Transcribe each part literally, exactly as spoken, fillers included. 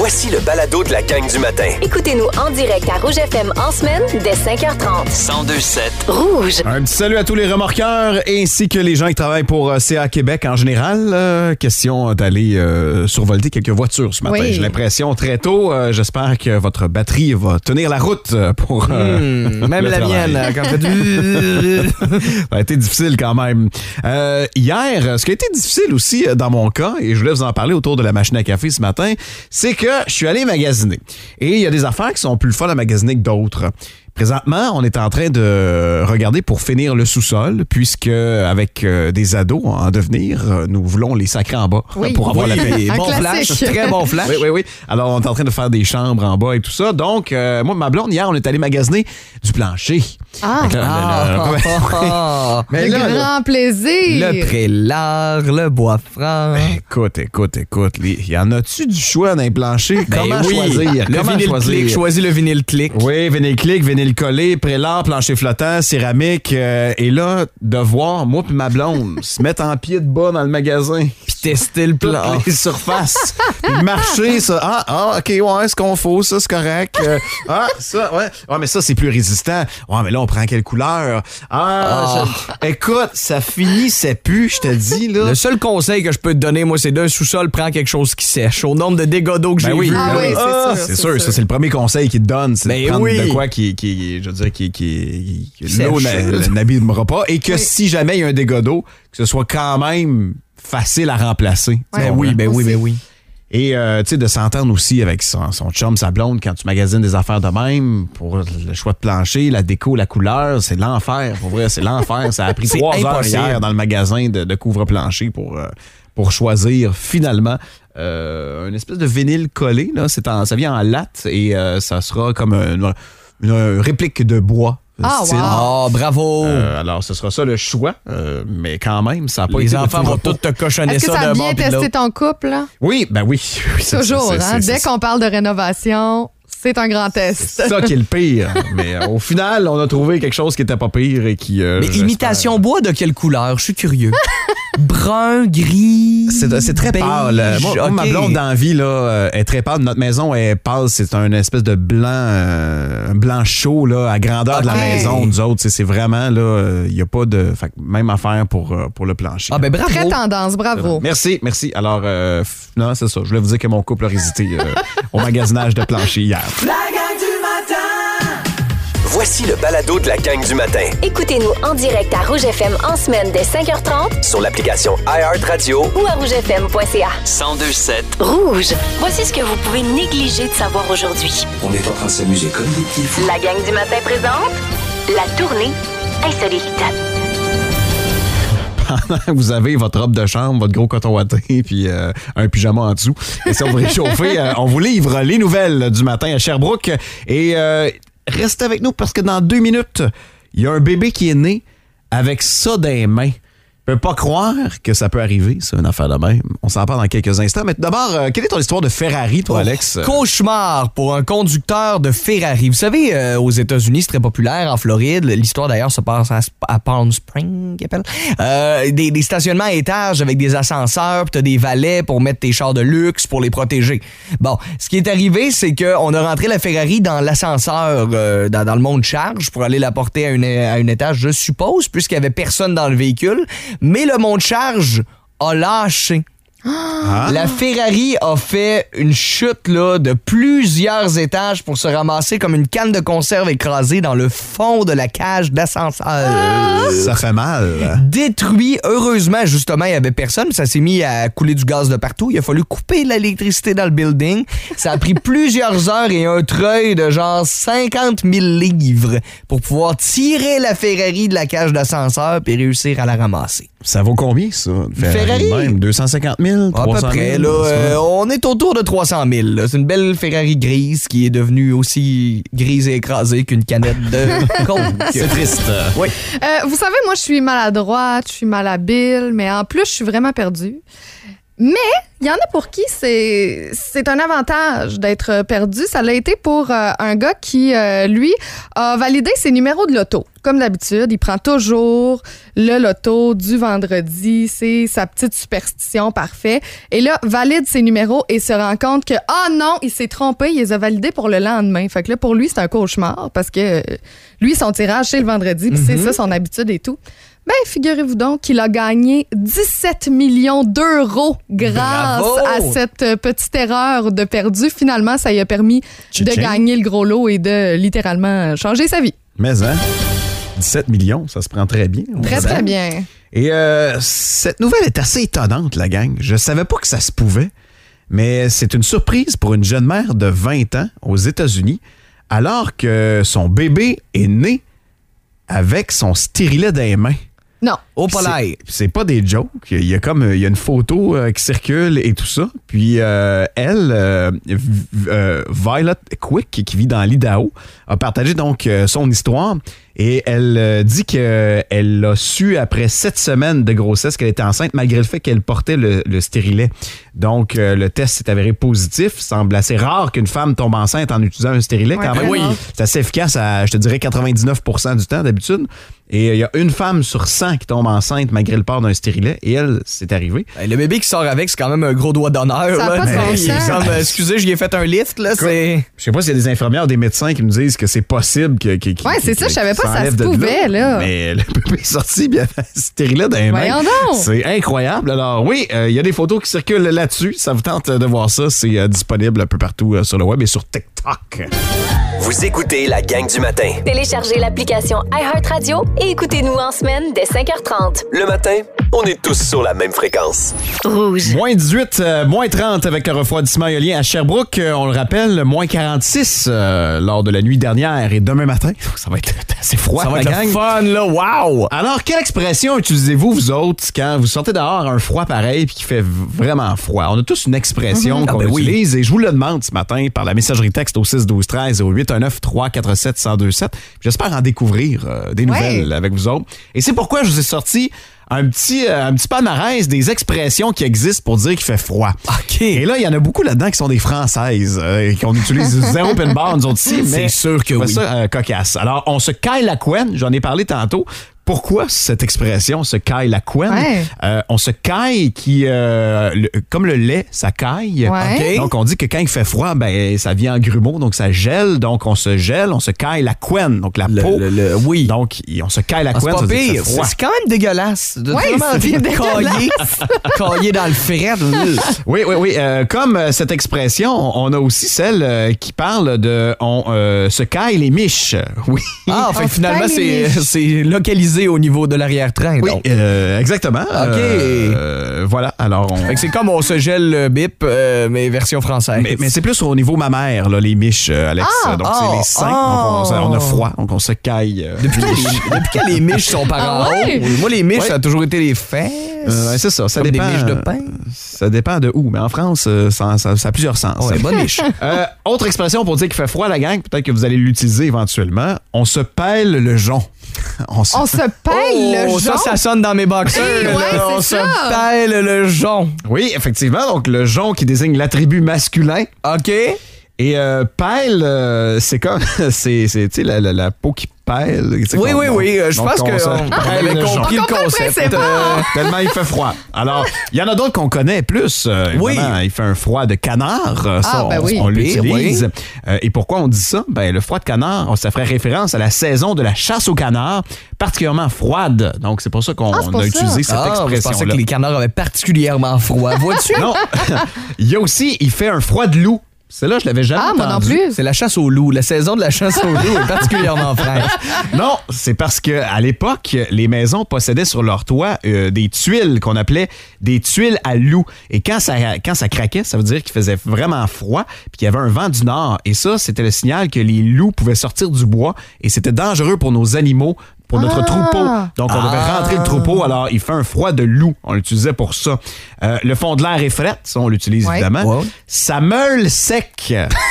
Voici le balado de la gang du matin. Écoutez-nous en direct à Rouge F M en semaine dès cinq heures trente. cent deux sept Rouge. Un petit salut à tous les remorqueurs ainsi que les gens qui travaillent pour euh, C A Québec en général. Euh, question d'aller euh, survolter quelques voitures ce matin. Oui. J'ai l'impression très tôt. Euh, j'espère que votre batterie va tenir la route pour euh, Mmh, même le la travail. mienne, quand fait du... Ça a été difficile quand même. Euh, hier, ce qui a été difficile aussi euh, dans mon cas, et je voulais vous en parler autour de la machine à café ce matin, c'est que je suis allé magasiner. Et il y a des affaires qui sont plus le fun à magasiner que d'autres. Présentement, on est en train de regarder pour finir le sous-sol, puisque avec euh, des ados en devenir, euh, nous voulons les sacrer en bas Oui. pour avoir Oui, la paix. Un bon flash, classique. très bon flash. Oui, oui, oui. Alors, on est en train de faire des chambres en bas et tout ça. Donc, euh, moi, ma blonde, hier, on est allé magasiner du plancher. Ah, Fait que là, Ah, le- le- ah, Mais le là, là, grand plaisir. le prélard, le bois franc. écoute, écoute, écoute. les- Y en a-tu du choix dans les planchers? Ben Comment oui, choisir? Le Comment vinyle choisir? clic, choisis le vinyle clic. Oui, vinyle clic, vinyle collé, prélat, plancher flottant, céramique. euh, et là, de voir, moi puis ma blonde, se mettre en pied de bas dans le magasin. Puis tester le Toutes plan. les surfaces. Puis marcher, ça. Ah, ah, OK, ouais, ce qu'on faut, ça, c'est correct. Euh, ah, ça, ouais. Ouais, mais ça, c'est plus résistant. Ouais, mais là, on prend quelle couleur? Ah, je- écoute, ça finit, ça pue, je te dis, là. Le seul conseil que je peux te donner, moi, c'est d'un sous-sol, prends quelque chose qui sèche. Au nombre de dégâts d'eau que Ben j'ai oui, vu. Ah ben oui, oui. c'est sûr. C'est sûr, ça, c'est le premier conseil qu'il te donne, c'est Ben de prendre oui. de quoi qui, qui, je veux dire, qui, qui, qui Sèche. l'eau n'a- n'abîmera pas et que Oui. si jamais il y a un dégât d'eau, que ce soit quand même facile à remplacer. Tu Ouais. Ben comprends? oui, ben oui, Aussi. ben oui. Et euh, tu sais, de s'entendre aussi avec son, son chum, sa blonde, quand tu magasines des affaires de même, pour le choix de plancher, la déco, la couleur, c'est l'enfer. Pour vrai, c'est l'enfer. Ça a pris C'est trois heures impossible. hier dans le magasin de, de couvre-plancher pour, euh, pour choisir finalement euh, une espèce de vinyle collé. Là. C'est en, ça vient en latte et euh, ça sera comme une, une réplique de bois. Ah, style. wow. Oh, bravo! Euh, alors, ce sera ça le choix, euh, mais quand même, ça n'a pas Les été de enfants tout vont repos. tous te cochonner Est-ce que ça ça a d'un bien bord puis de testé l'autre. ton couple, là? Oui, ben oui. oui c'est- Toujours, c'est- hein? c'est- Dès c'est- qu'on parle de rénovation, c'est un grand test. C'est ça qui est le pire. Mais euh, au final, on a trouvé quelque chose qui était pas pire et qui. euh, Mais j'espère- imitation bois de quelle couleur? Je suis curieux. Brun, gris. C'est, c'est très beige, pâle. Moi, moi, ma ok. blonde dans la vie là, euh, est très pâle. Notre maison est pâle. C'est un espèce de blanc, euh, un blanc chaud là, à grandeur de la Ok. maison. Nous autres, c'est, c'est vraiment là, il n'y a pas de. Fait que même affaire pour, euh, pour le plancher. Ah ben bravo. Très tendance, bravo. Merci, merci. Alors, euh, f- non, c'est ça. Je voulais vous dire que mon couple a résisté euh, au magasinage de plancher hier. La gang du matin. Voici le balado de la gang du matin. Écoutez-nous en direct à Rouge F M en semaine dès cinq heures trente Sur l'application iHeartRadio. ou à rouge f m point c a. cent deux sept Rouge. Voici ce que vous pouvez négliger de savoir aujourd'hui. On est en train de s'amuser comme des petits fous. La gang du matin présente la tournée insolite. Vous avez votre robe de chambre, votre gros coton ouaté, puis euh, un pyjama en dessous. Et si on vous réchauffer, euh, on vous livre les nouvelles du matin à Sherbrooke. Et euh, restez avec nous parce que dans deux minutes, il y a un bébé qui est né avec ça dans les mains. Je peux pas croire que ça peut arriver, ça, une affaire de même. On s'en parle dans quelques instants. Mais d'abord, euh, quelle est ton histoire de Ferrari, toi, Alex? Cauchemar pour un conducteur de Ferrari. Vous savez, euh, aux États-Unis, c'est très populaire. En Floride, l'histoire d'ailleurs se passe à, à Palm Springs, qu'ils appellent. Euh, des, des stationnements à étages avec des ascenseurs, puis t'as des valets pour mettre tes chars de luxe pour les protéger. Bon, ce qui est arrivé, c'est qu'on a rentré la Ferrari dans l'ascenseur, euh, dans, dans le monte charge pour aller la porter à, une, à un étage, je suppose, puisqu'il y avait personne dans le véhicule. Mais le monte charge a lâché. Ah. La Ferrari a fait une chute là, de plusieurs étages pour se ramasser comme une canne de conserve écrasée dans le fond de la cage d'ascenseur. Ça fait mal. Détruit. Heureusement, justement, il n'y avait personne. Ça s'est mis à couler du gaz de partout. Il a fallu couper l'électricité dans le building. Ça a pris plusieurs heures et un treuil de genre cinquante mille livres pour pouvoir tirer la Ferrari de la cage d'ascenseur et réussir à la ramasser. Ça vaut combien, ça? Une Ferrari? Même, deux cent cinquante mille? À trois peu cent près, mille? là. ça? euh, on est autour de trois cent mille. là. C'est une belle Ferrari grise qui est devenue aussi grise et écrasée qu'une canette de Coke. C'est triste. Oui. Euh, vous savez, moi, je suis maladroite, je suis malhabile, mais en plus, je suis vraiment perdue. Mais il y en a pour qui c'est c'est un avantage d'être perdu. Ça l'a été pour euh, un gars qui, euh, lui, a validé ses numéros de loto. Comme d'habitude, il prend toujours le loto du vendredi. C'est sa petite superstition, parfait. Et là, valide ses numéros et se rend compte que, ah oh non, il s'est trompé, il les a validés pour le lendemain. Fait que là, pour lui, c'est un cauchemar parce que euh, lui, son tirage, c'est le vendredi, puis mm-hmm. c'est ça son habitude et tout. Ben, figurez-vous donc qu'il a gagné dix-sept millions d'euros grâce Bravo! à cette petite erreur de perdu. Finalement, ça lui a permis Tchitching. de gagner le gros lot et de littéralement changer sa vie. Mais, hein, dix-sept millions, ça se prend très bien. Très, très bien. Et euh, cette nouvelle est assez étonnante, la gang. Je savais pas que ça se pouvait, mais c'est une surprise pour une jeune mère de vingt ans aux États-Unis, alors que son bébé est né avec son stérilet dans les mains. Non. Au polaire. C'est, c'est pas des jokes. Il y a comme il y a une photo euh, qui circule et tout ça. Puis euh, elle, euh, euh, Violet Quick, qui vit dans l'Idaho, a partagé donc euh, son histoire et elle euh, dit qu'elle l'a su après sept semaines de grossesse qu'elle était enceinte malgré le fait qu'elle portait le, le stérilet. Donc euh, le test s'est avéré positif. Il semble assez rare qu'une femme tombe enceinte en utilisant un stérilet Ouais, quand même. oui. C'est assez efficace à, je te dirais, quatre-vingt-dix-neuf pour cent du temps d'habitude. Et il y a une femme sur cent qui tombe enceinte malgré le port d'un stérilet. Et elle, c'est arrivé. Le bébé qui sort avec, c'est quand même un gros doigt d'honneur. Ça a là. pas de bon Mais, sens. comme, euh, excusez, j'y ai fait un lift. Là, c'est... Je sais pas s'il y a des infirmières ou des médecins qui nous disent que c'est possible que. que Ouais, c'est ça, je savais pas que ça s'enlève se de pouvait, là. Mais le bébé est sorti, bien, un stérilet dans les mains. Voyons donc. C'est incroyable. Alors, oui, il euh, y a des photos qui circulent là-dessus. Ça vous tente de voir ça. C'est euh, disponible un peu partout euh, sur le web et sur TikTok. Vous écoutez la gang du matin. Téléchargez l'application iHeartRadio et écoutez-nous en semaine dès cinq heures trente. Le matin, on est tous sur la même fréquence. Rouge. Moins dix-huit, euh, moins trente avec le refroidissement éolien à Sherbrooke. Euh, on le rappelle, moins quarante-six euh, lors de la nuit dernière et demain matin. Ça va être assez froid, Ça va la être gang. le fun, là. Wow! Alors, quelle expression utilisez-vous, vous autres, quand vous sortez dehors un froid pareil puis qu'il fait v- vraiment froid? On a tous une expression Ah qu'on ben oui. utilise et je vous le demande ce matin par la messagerie texte au six douze treize et au huit un neuf trois quatre sept un zéro deux sept. J'espère en découvrir euh, des nouvelles Ouais. avec vous autres. Et c'est pourquoi je vous ai sorti un petit, euh, un petit palmarès des expressions qui existent pour dire qu'il fait froid. OK. Et là, il y en a beaucoup là-dedans qui sont des françaises euh, et qu'on utilise zéro pin bar, nous autres ici, mais C'est sûr que je trouve oui. ça euh, cocasse. Alors, on se caille la couenne, j'en ai parlé tantôt. Pourquoi cette expression, se caille la couenne? Ouais. Euh, on se caille qui, euh, le- comme le lait, ça caille. Ouais. OK. Donc, on dit que quand il fait froid, ben, ça vient en grumeaux, donc ça gèle. Donc, on se gèle, on se caille la couenne, donc la Le- peau. le- le- oui. Donc, y- on se caille la Ah, c'est couenne, pas ça veut dire qu'il pire. fait froid. C'est quand même dégueulasse. De Ouais, vraiment c'est dire dégueulasse. cailler, cailler dans le fret. Oui, oui, oui. Euh, comme euh, cette expression, on a aussi celle euh, qui parle de on euh, se caille les miches. Oui. Ah, fait On que finalement, se c'est, caille les c'est localisé au niveau de l'arrière-train. Oui, donc. euh, exactement. OK. Euh, voilà, alors on... Fait que c'est comme on se gèle le bip, euh, mais version française. Mais, mais c'est plus au niveau mammaire, là, les miches, euh, Alex. Ah! donc, Ah! c'est les seins. Ah! Donc, on, on a froid, donc on se caille. euh, Depuis, quand les, depuis quand les miches sont par en Ah ouais? haut? Moi, les miches, Ouais. ça a toujours été les fesses. euh, ouais, c'est ça, ça Comme dépend. des miches de pain. Ça dépend de où, mais en France, euh, ça, ça- ça a plusieurs sens. Ouais, bonne miche. Euh, autre expression pour dire qu'il fait froid, la gang, peut-être que vous allez l'utiliser éventuellement. On se pèle le jonc. On se... On se pèle le Oh, ça, jonc. ça sonne dans mes boxers. Eh là. ouais, c'est on ça. se pèle le jonc. Oui, effectivement. Donc, le jonc qui désigne l'attribut masculin. OK? Et euh, pèle, euh, c'est comme. c'est, c'est, tu sais, la, la, la peau qui pèle. tu sais, Oui, qu'on- oui, donc- oui. euh, Je donc pense on qu'on se on pèle avait le jonc. compris le On comprend le concept. principe. Euh, Tellement il fait froid. Alors, il y en a d'autres qu'on connaît plus. Euh, Oui. évidemment, il fait un froid de canard. Euh, Ça, Ah, ben on, oui. on Pas pire, l'utilise. Euh, et pourquoi on dit ça? Ben, le froid de canard, ça ferait référence à la saison de la chasse au canard, particulièrement froide. Donc, c'est pour ça qu'on Ah, c'est pour a ça. utilisé cette Ah, je pensais expression-là. que les canards avaient particulièrement froid. Vois-tu? Non. Il y a aussi, il fait un froid de loup. Celle-là, je l'avais jamais Ah, moi non entendu. plus. C'est la chasse au loup. La saison de la chasse au loup est particulièrement fraîche. Non, c'est parce que à l'époque, les maisons possédaient sur leur toit euh, des tuiles qu'on appelait des tuiles à loup. Et quand ça, quand ça craquait, ça veut dire qu'il faisait vraiment froid puis qu'il y avait un vent du nord. Et ça, c'était le signal que les loups pouvaient sortir du bois et c'était dangereux pour nos animaux, pour notre Ah. troupeau. Donc, on devait Ah. rentrer le troupeau. Alors, il fait un froid de loup. On l'utilisait pour ça. Euh, le fond de l'air est fret. Ça, on l'utilise Ouais. évidemment. Ouais. Ça meule sec.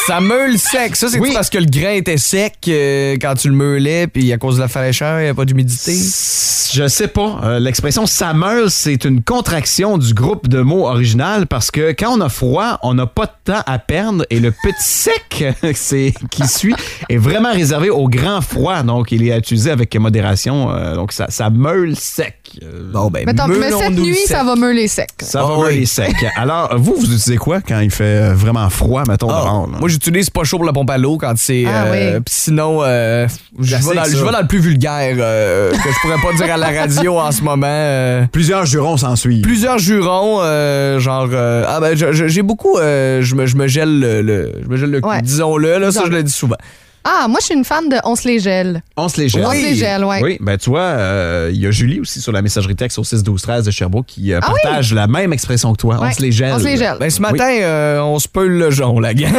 Ça meule sec. Ça, c'est Oui. parce que le grain était sec euh, quand tu le meulais, puis à cause de la fraîcheur, il n'y a pas d'humidité. Je sais pas. Euh, l'expression ça meule, c'est une contraction du groupe de mots original parce que quand on a froid, on n'a pas de temps à perdre et le petit sec c'est, qui suit est vraiment réservé au grand froid. Donc, il est utilisé avec modération. Euh, donc, ça, ça meule sec. Euh, Bon, ben, Mettons, mais cette meulons-nous nuit, sec. ça va meuler sec. Ça Ah va oui. meuler sec. Alors, vous, vous utilisez quoi quand il fait vraiment froid, mettons, Ah, dehors, là? moi, j'utilise pas chaud pour la pompe à l'eau quand c'est. Ah, euh, oui. pis sinon, euh, je vais Classique, dans, ça. je vais dans le plus vulgaire euh, que je pourrais pas dire à la radio en ce moment. euh. Plusieurs jurons s'en suivent. Plusieurs jurons, euh, genre. euh, ah, ben, je- je- j'ai beaucoup. euh, je, me, je me gèle le. le- je me gèle le cul. Ouais. Disons-le, là, ça, Disons-le. je le dis souvent. Ah, moi, je suis une fan de On se les gèle. On se les gèle. On se les gèle, ouais. Oui, ben tu vois, euh, il y a Julie aussi sur la messagerie texte au six douze treize de Sherbrooke qui euh, Ah oui? partage la même expression que toi. On Ouais. se les gèle. On se les gèle. Ben, ce matin, euh, on se peule le jonc, la gang.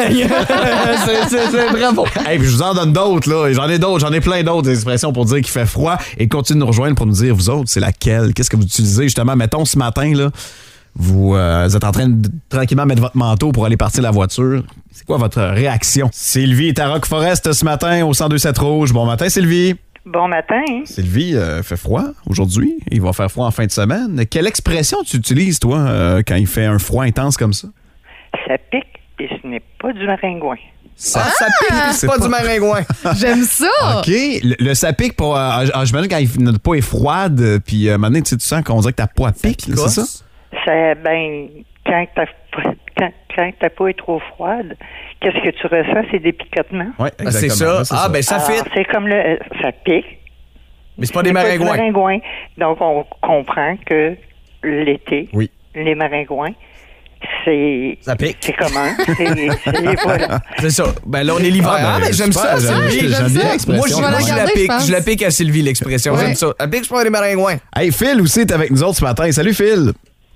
c'est, c'est, c'est bravo. Hey, puis je vous en donne d'autres, là. Et J'en ai d'autres, j'en ai plein d'autres des expressions pour dire qu'il fait froid. Et continuez de nous rejoindre pour nous dire, vous autres, c'est laquelle? Qu'est-ce que vous utilisez, justement? Mettons, ce matin, là, vous, euh, vous êtes en train de tranquillement mettre votre manteau pour aller partir la voiture. C'est quoi votre réaction? Sylvie est à Rock Forest ce matin au cent deux sept Rouge. Bon matin, Sylvie. Bon matin. Sylvie, euh, fait froid aujourd'hui. Il va faire froid en fin de semaine. Quelle expression tu utilises, toi, euh, quand il fait un froid intense comme ça? Ça pique et ce n'est pas du maringouin. Ça, ça pique, pis c'est C'est pas, pas- du maringouin. J'aime ça. OK. Le, le ça pique pour. Euh, ah, j'imagine quand il- notre peau est froide, euh, puis euh, maintenant, tu sais, tu sens qu'on dirait que ta peau elle pique, là, c'est ça? Ça, ben, quand ta, quand, quand ta peau est trop froide, qu'est-ce que tu ressens? C'est des picotements. Oui, Ah, c'est ça. Ah, ben, ça Alors, fit. c'est comme le, euh, ça pique. Mais c'est pas des Ce n'est du maringouins. maringouin. Donc, on comprend que l'été, Oui. les maringouins, c'est... Ça pique. C'est commun. C'est, c'est, voilà. C'est ça. Ben là, on est l'hiver. Ah, ben, j'aime super, ça, j'aime- Sylvie. j'aime bien l'expression. Moi, je, Je vais moi, la je la garder, je pique. pense. Je la pique à Sylvie, l'expression. Ouais. J'aime ça. Elle pique, je prends des maringouins. Hey, Phil aussi est avec nous autres ce matin. Salut, Phil.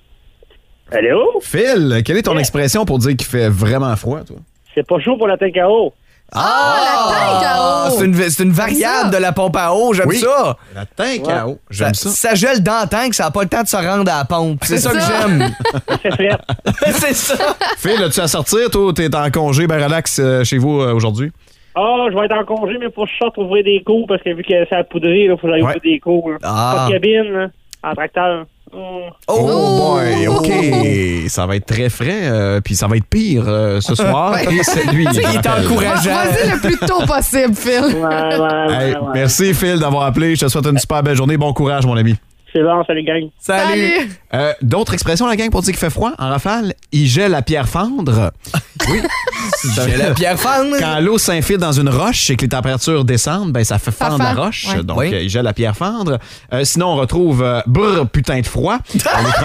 Allô? Phil, quelle est ton Yeah. expression pour dire qu'il fait vraiment froid, toi? C'est pas chaud pour la tête à eau. Ah, la tank à eau. C'est une, c'est une variable de la pompe à eau. J'aime Oui. ça. La tank à eau. J'aime ça. Ça gèle dans le tank, ça n'a pas le temps de se rendre à la pompe. C'est ça, C'est que ça. j'aime. C'est frais. C'est ça. Phil, as-tu à sortir, toi? T'es en congé, ben relax euh, chez vous euh, aujourd'hui? Ah, je vais être en congé, mais faut que je sorte ouvrir des cours parce que vu que ça a poudré, il faut que j'aille Ouais. ouvrir des cours. là. Ah. Pas de cabine, là, en tracteur. Hum. Oh, boy, OK. Ça va être très frais, euh, puis ça va être pire euh, ce soir et cette nuit. Il est encourageant. Vas-y le plus tôt possible, Phil. Ouais, ouais, ouais, Hey, ouais. merci, Phil, d'avoir appelé. Je te souhaite une super belle journée. Bon courage, mon ami. C'est bon, salut gang. Salut. Salut. Euh, D'autres expressions, la gang, pour dire qu'il fait froid en rafale? Il gèle la pierre fendre. Oui. J'ai la pierre fendre. Quand l'eau s'infile dans une roche et que les températures descendent, ben ça fait Ça fendre la fend, roche. ouais. Donc, Oui. euh, il gèle la pierre fendre. Euh, sinon, on retrouve euh, brr, putain de froid. les,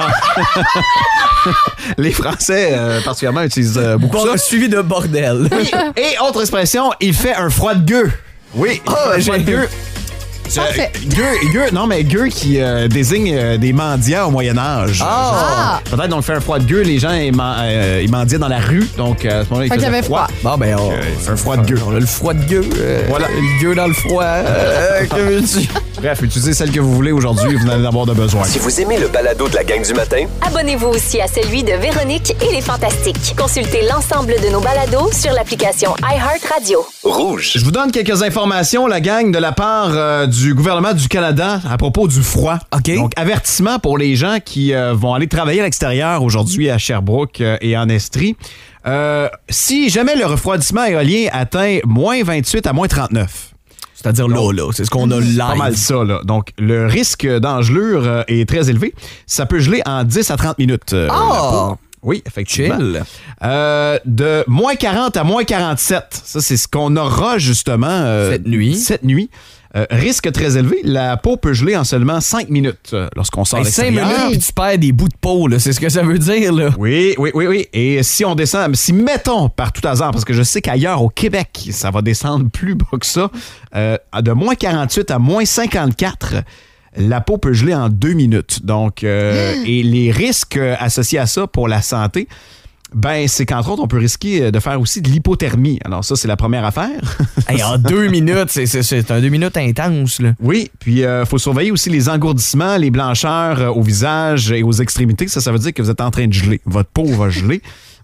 Fran- les Français, euh, particulièrement, utilisent euh, beaucoup Bon, ça. suivi de bordel. Et autre expression, il fait un froid de gueux. Oui, Ah, un ben, froid de j'ai- gueux. Parfait. Euh, gueux, gueux, non, mais gueux qui euh, désigne euh, des mendiants au Moyen-Âge. Ah. Peut-être donc faire un froid de gueux, les gens ils, men- euh, ils mendiaient dans la rue, donc euh, à ce moment-là, il Fait qu'il y faisait avait froid. Bon, ben, on, Euh, il fait un froid de gueux. on a le froid de gueux. euh, Voilà. Le gueux dans le froid. euh, que veux-tu? Bref, utilisez celle que vous voulez aujourd'hui, vous en allez en avoir de besoin. Si vous aimez le balado de la gang du matin, Abonnez-vous aussi à celui de Véronique et les Fantastiques. Consultez l'ensemble de nos balados sur l'application iHeartRadio. rouge. Je vous donne quelques informations, la gang, de la part euh, du gouvernement du Canada à propos du froid. OK. Donc, avertissement pour les gens qui euh, vont aller travailler à l'extérieur aujourd'hui à Sherbrooke euh, et en Estrie. Euh, si jamais le refroidissement éolien atteint moins vingt-huit à moins trente-neuf, C'est-à-dire là, là. C'est ce qu'on a live. pas mal ça, là. Donc, le risque d'engelure euh, est très élevé. Ça peut geler en dix à trente minutes. euh, Ah! la peau. Oui, effectivement. Chill. Euh, de moins quarante à moins quarante-sept. Ça, c'est ce qu'on aura justement euh, Cette nuit. Cette nuit. Euh, risque très élevé. La peau peut geler en seulement cinq minutes euh, lorsqu'on sort à Hey, cinq l'extérieur. minutes, puis tu perds des bouts de peau, là. C'est ce que ça veut dire, là. Oui, oui, oui, oui. Et si on descend, si mettons par tout hasard, parce que je sais qu'ailleurs au Québec, ça va descendre plus bas que ça, euh, de moins quarante-huit à moins cinquante-quatre, la peau peut geler en deux minutes. Donc, euh, et les risques euh, associés à ça pour la santé, ben, c'est qu'entre autres, on peut risquer de faire aussi de l'hypothermie. Alors ça, c'est la première affaire. Hey, en deux minutes, c'est, c'est, c'est un deux minutes intense, là. Oui, puis il euh, faut surveiller aussi les engourdissements, les blancheurs euh, au visage et aux extrémités. Ça, ça veut dire que vous êtes en train de geler. Votre peau va geler.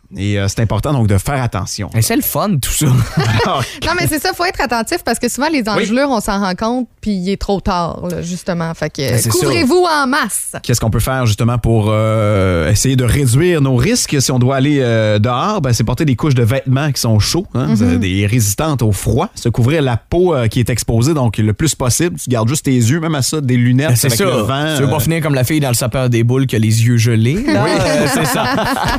Et euh, c'est important donc de faire attention. Et c'est le fun, tout ça. Non, mais c'est ça, il faut être attentif parce que souvent, les engelures, oui. on s'en rend compte, puis il est trop tard, là, justement. Fait que ben, couvrez-vous ça. En masse. Qu'est-ce qu'on peut faire, justement, pour euh, essayer de réduire nos risques si on doit aller euh, dehors? Ben, c'est porter des couches de vêtements qui sont chauds, hein, mm-hmm. des résistantes au froid, se couvrir la peau euh, qui est exposée, donc le plus possible. Tu gardes juste tes yeux, même à ça, des lunettes ben, c'est avec ça. Le vent. Tu veux pas euh... finir comme la fille dans le sapeur des boules qui a les yeux gelés? Là? Oui, euh, c'est ça.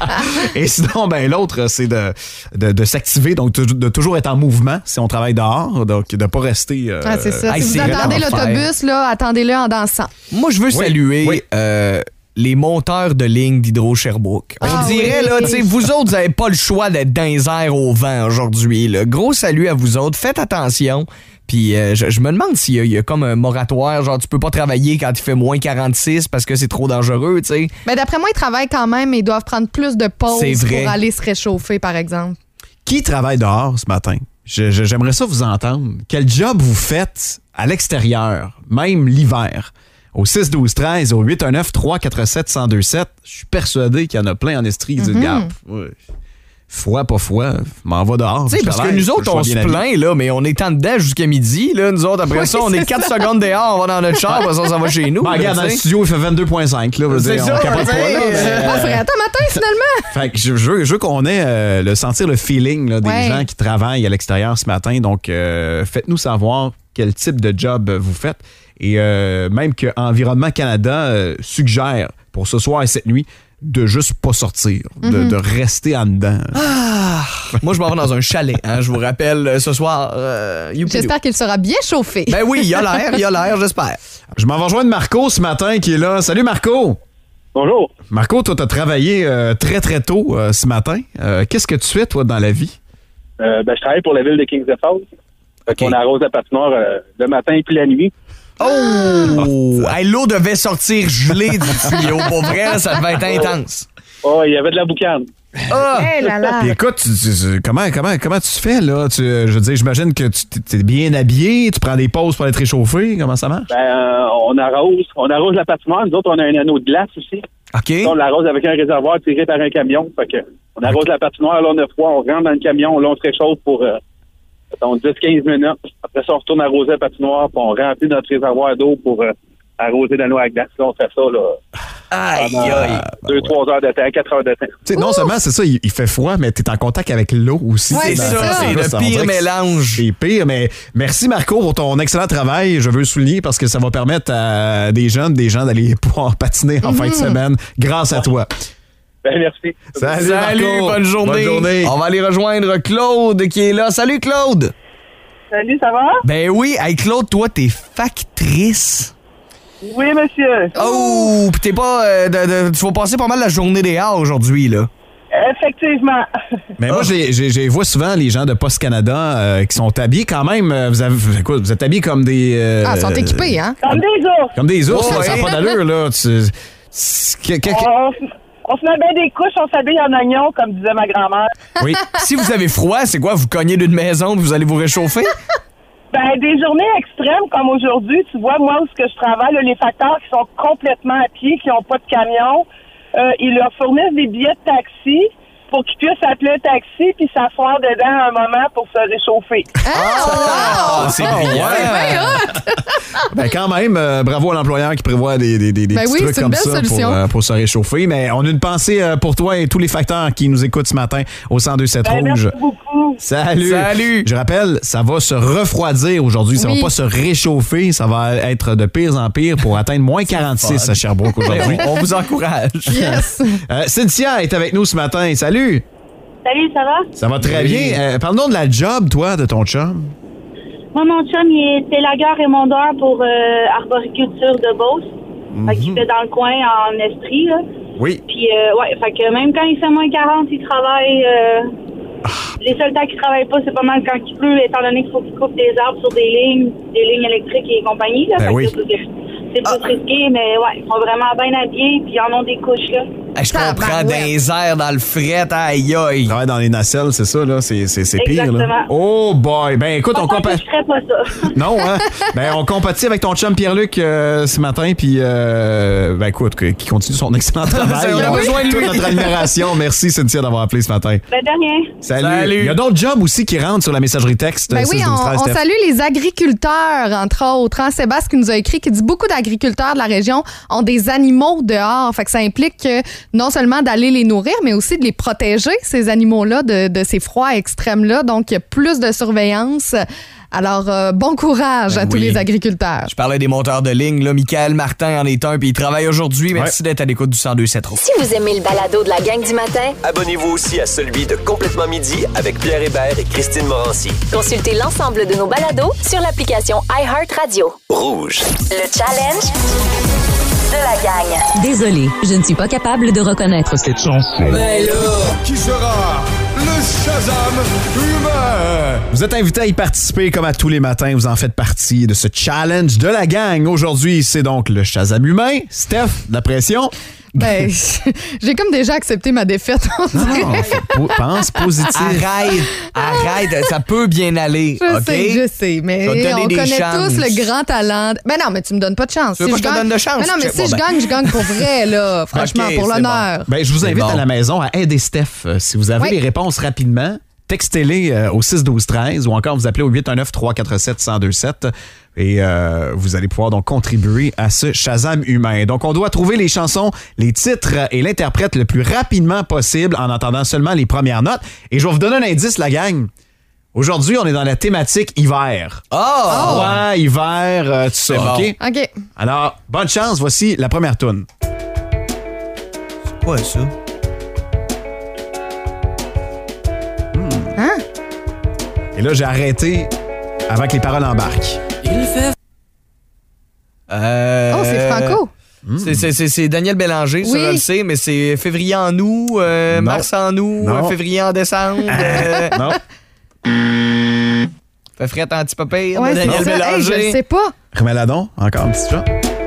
Et sinon, ben l'autre, c'est de, de, de s'activer, donc de toujours être en mouvement si on travaille dehors, donc de ne pas rester... Euh, ah, c'est ça. Si vous attendez l'autobus, là, attendez-le en dansant. Moi, je veux oui, saluer... Oui. Euh, les monteurs de ligne d'Hydro-Sherbrooke. On ah, dirait, oui. là, tu sais, vous autres, vous n'avez pas le choix d'être dans les airs au vent aujourd'hui. Là. Gros salut à vous autres. Faites attention. Puis euh, je, je me demande s'il y a, il y a comme un moratoire, genre tu peux pas travailler quand il fait moins quarante-six parce que c'est trop dangereux, tu sais. Mais d'après moi, ils travaillent quand même et ils doivent prendre plus de pauses pour aller se réchauffer, par exemple. Qui travaille dehors ce matin? Je, je, j'aimerais ça vous entendre. Quel job vous faites à l'extérieur, même l'hiver? Au six douze treize, au huit un neuf trois quatre sept un zéro deux sept, je suis persuadé qu'il y en a plein en Estrie qui disent mm-hmm. Gap. Ouais. Froid, pas froid, m'en va dehors. Tu sais, parce que nous autres, on se plaint, là, mais on est en dedans jusqu'à midi. Là. Nous autres, après oui, ça, on est quatre secondes dehors, on va dans notre char, après ça, ça va chez nous. Ben, là, regarde, dans le studio, il fait vingt-deux virgule cinq. Là, c'est dire, ça, on capote pas, là. C'est pas vrai, attends, matin, finalement. Fait que je veux, je veux qu'on ait euh, le sentir le feeling là, des ouais. gens qui travaillent à l'extérieur ce matin. Donc, euh, faites-nous savoir quel type de job vous faites. Et euh, même que Environnement Canada euh, suggère pour ce soir et cette nuit de juste pas sortir, de, mm-hmm. de rester en dedans. Ah, moi, je m'en vais dans un chalet. Hein, je vous rappelle, ce soir... Euh, j'espère qu'il sera bien chauffé. Ben oui, il y a l'air, il y a l'air, j'espère. Je m'en vais rejoindre Marco ce matin qui est là. Salut Marco! Bonjour. Marco, toi, tu as travaillé euh, très, très tôt euh, ce matin. Euh, qu'est-ce que tu fais, toi, dans la vie? Euh, ben, je travaille pour la ville de Kings of Falls. Okay. On arrose la patinoire euh, le matin et puis la nuit. Oh! Hey, l'eau devait sortir gelée du tuyau. Pour vrai, ça devait être intense. Oh, il y avait de la boucane. Ah! Hey là là. Puis écoute, tu, tu, comment, comment, comment tu fais, là? Tu, je veux dire, j'imagine que tu es bien habillé, tu prends des pauses pour être réchauffé. Comment ça marche? Ben, euh, on arrose. On arrose la patinoire. Nous autres, on a un anneau de glace aussi. OK. On l'arrose avec un réservoir tiré par un camion. Fait que on arrose okay. la patinoire, là, on a froid, on rentre dans le camion, là, on se réchauffe pour... Euh, dix à quinze minutes. Après ça, on retourne arroser la patinoire, puis on remplit notre réservoir d'eau pour euh, arroser l'anneau à glace. Là, on fait ça là, aïe, aïe. deux trois heures de temps, quatre heures de temps. T'sais, non seulement, c'est ça, il, il fait froid, mais tu es en contact avec l'eau aussi. Ouais, c'est ça, c'est le ça, pire mélange. C'est pire, mais merci Marco pour ton excellent travail. Je veux le souligner parce que ça va permettre à des jeunes, des gens d'aller pouvoir patiner en mm-hmm. fin de semaine grâce à toi. Ben, merci. Salut, Salut Marco. Bonne journée. Bonne journée. On va aller rejoindre Claude qui est là. Salut, Claude. Salut, ça va? Ben oui. Hey, Claude, toi, t'es factrice. Oui, monsieur. Oh, pis t'es pas... Euh, de, de, tu vas passer pas mal la journée dehors aujourd'hui, là. Effectivement. Mais moi, j'ai, j'ai, j'ai vois souvent les gens de Post Canada euh, qui sont habillés quand même. Vous, avez, écoute, vous êtes habillés comme des... Euh, ah, ils sont équipés, hein? Comme des ours. Comme des ours, oh, ça n'a ouais. pas d'allure, là. Tu, que, que, on, on se met bien des couches, on s'habille en oignon, comme disait ma grand-mère. Oui. Si vous avez froid, c'est quoi? Vous cognez d'une maison et vous allez vous réchauffer? Ben, des journées extrêmes comme aujourd'hui, tu vois, moi, où ce que je travaille, là, les facteurs qui sont complètement à pied, qui n'ont pas de camion, euh, ils leur fournissent des billets de taxi pour qu'ils puissent appeler un taxi puis s'asseoir dedans un moment pour se réchauffer. Ah, wow! C'est bien! Ben quand même, euh, bravo à l'employeur qui prévoit des, des, des, des ben petits oui, trucs comme ça pour, euh, pour se réchauffer. Mais on a une pensée euh, pour toi et tous les facteurs qui nous écoutent ce matin au cent deux sept ben, Rouge. Merci beaucoup. Salut! Salut! Je rappelle, ça va se refroidir aujourd'hui. Ça oui. va pas se réchauffer. Ça va être de pire en pire pour atteindre moins quarante-six à Sherbrooke aujourd'hui. on, on vous encourage. Yes! euh, Cynthia est avec nous ce matin. Salut! Salut, ça va? Ça va très bien. Euh, Parle-nous de la job, toi, de ton chum. Moi, mon chum, il est élagueur et mondeur pour euh, arboriculture de Beauce. Mm-hmm. Fait qu'il fait dans le coin en Estrie, là. Oui. Puis, euh, ouais, fait que même quand il fait moins quarante, il travaille. Euh, ah. Les seuls temps qu'il travaille pas, c'est pas mal quand il pleut, étant donné qu'il faut qu'il coupe des arbres sur des lignes, des lignes électriques et compagnie, là. Ben fait oui. que c'est, c'est plus ah. risqué, mais ouais, ils sont vraiment bien habillés, puis ils en ont des couches, là. Je comprends, Tabarouette. dans les airs, dans le fret, aïe aïe. Travaille dans les nacelles, c'est ça, là. C'est, c'est, c'est pire, là. Exactement. Oh boy. Ben écoute, on Pas compatit. que je ferais pas ça. Non, hein? Ben on compatit avec ton chum Pierre-Luc euh, ce matin, puis euh, ben écoute, que- qui continue son excellent travail. On a besoin de Toute lui. notre admiration. Merci, Cynthia, d'avoir appelé ce matin. Ben, de rien. Salut. Salut. Il y a d'autres jobs aussi qui rentrent sur la messagerie texte. Ben oui, six douze treize, on, on Steph. salue les agriculteurs, entre autres. Hein? Sébastien qui nous a écrit qui dit beaucoup d'agriculteurs de la région ont des animaux dehors. Fait que ça implique que non seulement d'aller les nourrir, mais aussi de les protéger, ces animaux-là, de, de ces froids extrêmes-là. Donc, il y a plus de surveillance. Alors, euh, bon courage Ben à tous oui. les agriculteurs. Je parlais des monteurs de ligne, là. Michael Martin en est un, puis il travaille aujourd'hui. Merci d'être à l'écoute du cent deux sept Rouge. Si vous aimez le balado de la gang du matin, Abonnez-vous aussi à celui de Complètement Midi avec Pierre Hébert et Christine Morancy. consultez l'ensemble de nos balados sur l'application iHeartRadio. Rouge. Le challenge de la gang. Désolé, je ne suis pas capable de reconnaître cette chanson. Qui sera le Shazam humain? Vous êtes invité à y participer comme à tous les matins. Vous en faites partie de ce challenge de la gang. Aujourd'hui, c'est donc le Shazam humain. Steph, de la pression? Ben, j'ai comme déjà accepté ma défaite. on dirait. Non, faut po- pense positif. Arrête, arrête, ça peut bien aller, Je OK? sais, je sais, mais Je vais te donner on des connaît chances. tous le grand talent. Ben non, mais tu me donnes pas de chance. Tu veux pas que je te gagne- donne de chance? Mais non, mais Check, si bon, je ben. gagne, je gagne pour vrai, là. Franchement, OK, pour c'est l'honneur. Ben, je vous C'est invite bon. à la maison à aider Steph. Euh, Si vous avez Oui. les réponses rapidement, textez-les euh, au six douze treize ou encore vous appelez au huit un neuf trois quatre sept un zéro deux sept et euh, vous allez pouvoir donc contribuer à ce Shazam humain. Donc, on doit trouver les chansons, les titres et l'interprète le plus rapidement possible en entendant seulement les premières notes. Et je vais vous donner un indice, la gang. Aujourd'hui, on est dans la thématique hiver. Oh! Froid, hiver, euh, tout ça, C'est bon. OK? OK. Alors, bonne chance. Voici la première toune. C'est quoi ça? Hein? Et là, j'ai arrêté avant que les paroles embarquent. Euh, Oh, c'est Franco. C'est, c'est, c'est, c'est Daniel Bélanger, ça Oui. je le sais, mais c'est février en août, euh, Non. mars en août, Non. euh, février en décembre. euh, Non? fait frette anti-papier Ouais, de c'est Daniel ça. Hey, je Bélanger. le sais pas. Remets-la donc. Encore un petit chat.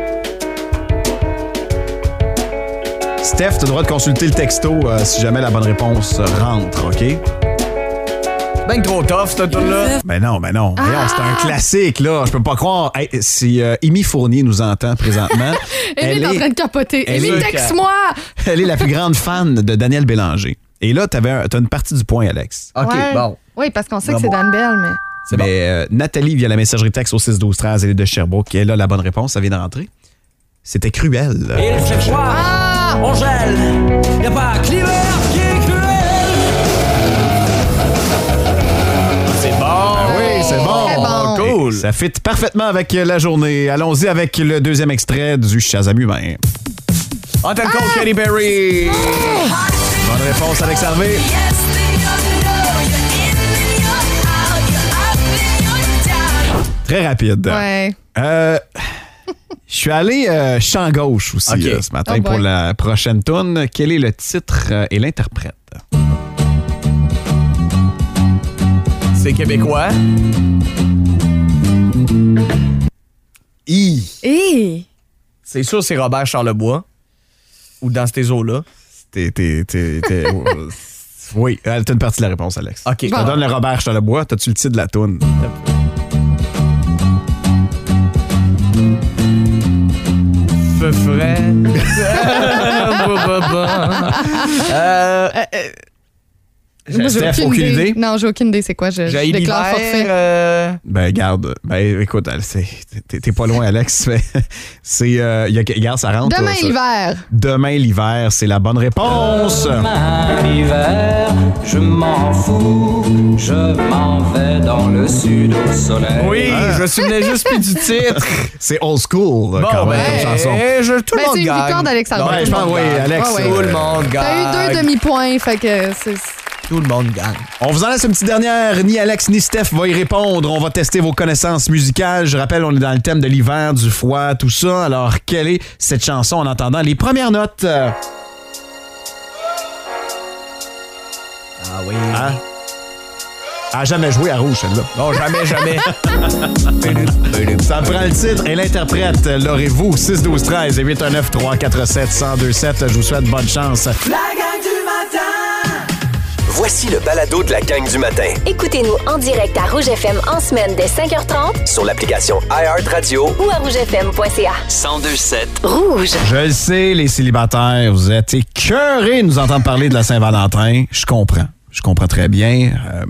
Steph, tu as le droit de consulter le texto euh, si jamais la bonne réponse rentre, OK? Ben trop tough, cette tune-là. Ben non, ben non. Voyons, c'est un classique, là. Je peux pas croire. Hey, si euh, Amy Fournier nous entend présentement, Émile elle est en est, train de capoter. elle Émile, est- texte-moi! elle est la plus grande fan de Daniel Bélanger. Et là, t'avais un- t'as une partie du point, Alex. OK, Ouais. bon. Oui, parce qu'on sait que Bravo. c'est Dan Bell, mais. C'est Mais euh, Nathalie, via la messagerie texte au six douze treize, elle est de Sherbrooke. Elle a la bonne réponse. Ça vient de rentrer. C'était cruel. Il fait froid, Ah! on gèle. Y a pas que l'hiver qui est cruel. C'est bon. Ah oui, c'est bon. Très bon. Cool. Ça fit parfaitement avec la journée. Allons-y avec le deuxième extrait du Shazam humain. Hot and cold, Katy Perry. Bonne réponse, Alex Harvey. Très rapide. Ouais. Euh, je suis allé euh, champ gauche aussi Ok. euh, ce matin Oh boy. pour la prochaine tourne. Quel est le titre euh, et l'interprète? C'est québécois. I. Hé! C'est sûr, c'est Robert Charlebois. Ou dans ces eaux-là. T'es, t'es, t'es, t'es- oui, euh, t'as une partie de la réponse, Alex. OK. Je te donne le Robert Charlebois. T'as-tu le titre de la toune? Feu frais. euh, Moi, j'ai Steph, aucune idée? Non, j'ai aucune idée. C'est quoi? Je, je J'ai déclare l'hiver. forfait. euh, Ben, garde. Ben, écoute, elle, c'est- t'es, t'es pas loin, Alex. mais c'est, euh, y a, regarde, ça rentre. Demain, là, ça. l'hiver. Demain, l'hiver, c'est la bonne réponse. Demain, l'hiver, je m'en fous. Je m'en vais dans le sud au soleil. Oui, je me souvenais juste plus du titre. C'est old school, Bon, quand même, ben, comme chanson. je, tout le Ben, monde c'est une gagne. victoire d'Alex Harvey. Non, Ouais, tout je le pense, monde oui, gagne. Alex. Ah ouais. euh, Tout le monde gagne. T'as eu deux demi-points, fait que c'est. Tout le monde gagne. On vous en laisse une petite dernière. Ni Alex ni Steph va y répondre. On va tester vos connaissances musicales. Je rappelle, on est dans le thème de l'hiver, du froid, tout ça. Alors, quelle est cette chanson en entendant les premières notes? Ah oui. Hein? Elle a jamais joué à Rouge, celle-là. Non, jamais, jamais. Ça prend le titre et l'interprète. L'aurez-vous? six douze treize et huit un neuf trois quatre sept un zéro deux sept. Je vous souhaite bonne chance. La gang du matin! Voici le balado de la gang du matin. Écoutez-nous en direct à Rouge F M en semaine dès cinq heures trente Sur l'application iHeartRadio ou à rouge f m point c a. cent deux sept. Rouge. Je le sais, les célibataires, vous êtes écœurés de nous entendre parler de la Saint-Valentin. Je comprends. Je comprends très bien. Euh,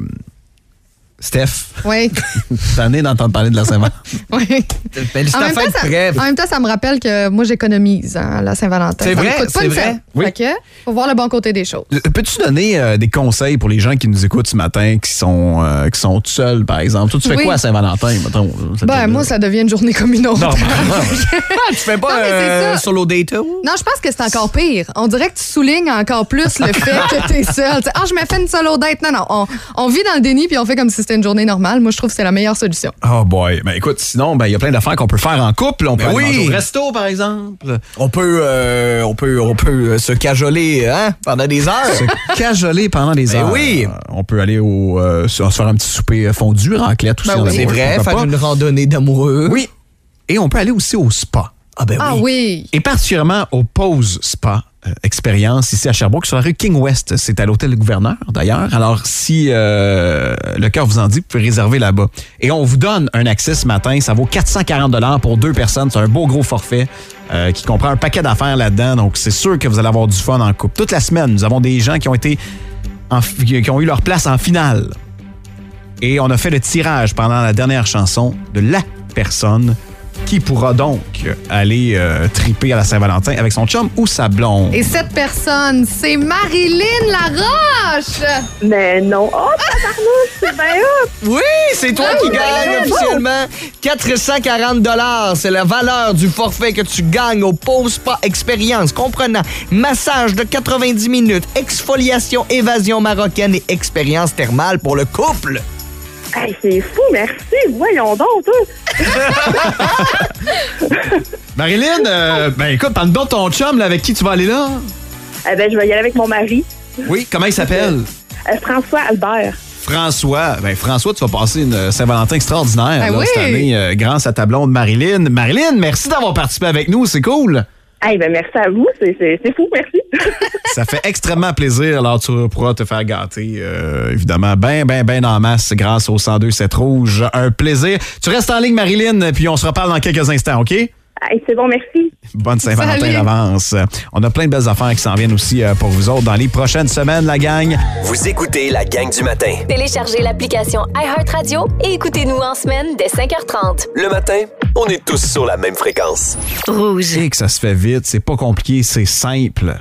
Steph, Oui. t'as né d'entendre parler de la Saint-Valentin. Oui. Ben, c'est En ta même, temps, fête ça, près. en même temps, ça me rappelle que moi, j'économise hein, la Saint-Valentin. C'est Ça me vrai, coûte pas c'est une vrai. scène. Oui. Fait que, faut voir le bon côté des choses. Euh, Peux-tu donner euh, des conseils pour les gens qui nous écoutent ce matin, qui sont, euh, qui sont tout seuls, par exemple? Toi, tu fais Oui. quoi à Saint-Valentin, mettons? cette Ben, journée-là? moi, ça devient une journée comme une autre. Normalement. Tu fais pas Non, mais c'est euh, ça. solo date? Non, je pense que c'est encore pire. On dirait que tu soulignes encore plus le fait que t'es seul. Tu sais, ah, je me fais une solo date. Non, non. On, on vit dans le déni puis on fait comme si c'était une journée normale. Moi, je trouve que c'est la meilleure solution. Oh boy. Ben écoute, sinon, ben il y a plein d'affaires qu'on peut faire en couple. On peut Ben aller oui. manger au resto, par exemple. On peut, euh, on peut, on peut euh, se cajoler hein, pendant des heures. Se cajoler pendant des Ben heures. oui. Euh, On peut aller au, euh, se se faire un petit souper fondu, raclette aussi. Ben en oui. amoureux, C'est vrai, pourquoi faire pas. une randonnée d'amoureux. Oui. Et on peut aller aussi au spa. Ah ben Ah oui. oui. Et particulièrement au Pause Spa euh, Expérience ici à Sherbrooke, sur la rue King West. C'est à l'hôtel Gouverneur, d'ailleurs. Alors, si euh, le cœur vous en dit, vous pouvez réserver là-bas. Et on vous donne un accès ce matin. Ça vaut quatre cent quarante dollars pour deux personnes. C'est un beau gros forfait euh, qui comprend un paquet d'affaires là-dedans. Donc, c'est sûr que vous allez avoir du fun en couple. Toute la semaine, nous avons des gens qui ont été en, qui ont eu leur place en finale. Et on a fait le tirage pendant la dernière chanson de la personne qui pourra donc aller euh, triper à la Saint-Valentin avec son chum ou sa blonde. Et cette personne, c'est Marilyn Laroche. Mais non. Oh, tabarnouche, c'est bien hot. Oui, c'est toi qui gagnes officiellement quatre cent quarante dollars. C'est la valeur du forfait que tu gagnes au Pause Spa Expérience, comprenant massage de quatre-vingt-dix minutes, exfoliation, évasion marocaine et expérience thermale pour le couple. Hey, c'est fou, merci. Voyons donc, toi. Marilyn, euh, ben écoute, parle donc de ton chum là, avec qui tu vas aller là. Eh ben, je vais y aller avec mon mari, Oui, comment il s'appelle? euh, François Albert. François. Ben François, tu vas passer une Saint-Valentin extraordinaire Ben là, oui. cette année euh, grâce à ta blonde Marilyn. Marilyn, merci d'avoir participé avec nous, c'est cool. Hey, ben, merci à vous. C'est, c'est, c'est fou, merci. Ça fait extrêmement plaisir. Alors, tu pourras te faire gâter, euh, évidemment, ben, ben, ben en masse grâce au cent deux sept Rouge. Un plaisir. Tu restes en ligne, Marilyn, puis on se reparle dans quelques instants, OK? Hey, c'est bon, merci. Bonne Saint-Valentin Salut. d'avance. On a plein de belles affaires qui s'en viennent aussi euh, pour vous autres dans les prochaines semaines, la gang. Vous écoutez la gang du matin. Téléchargez l'application iHeartRadio et écoutez-nous en semaine dès cinq heures trente. Le matin, on est tous sur la même fréquence. Rouge. Et que ça se fait vite, c'est pas compliqué, c'est simple.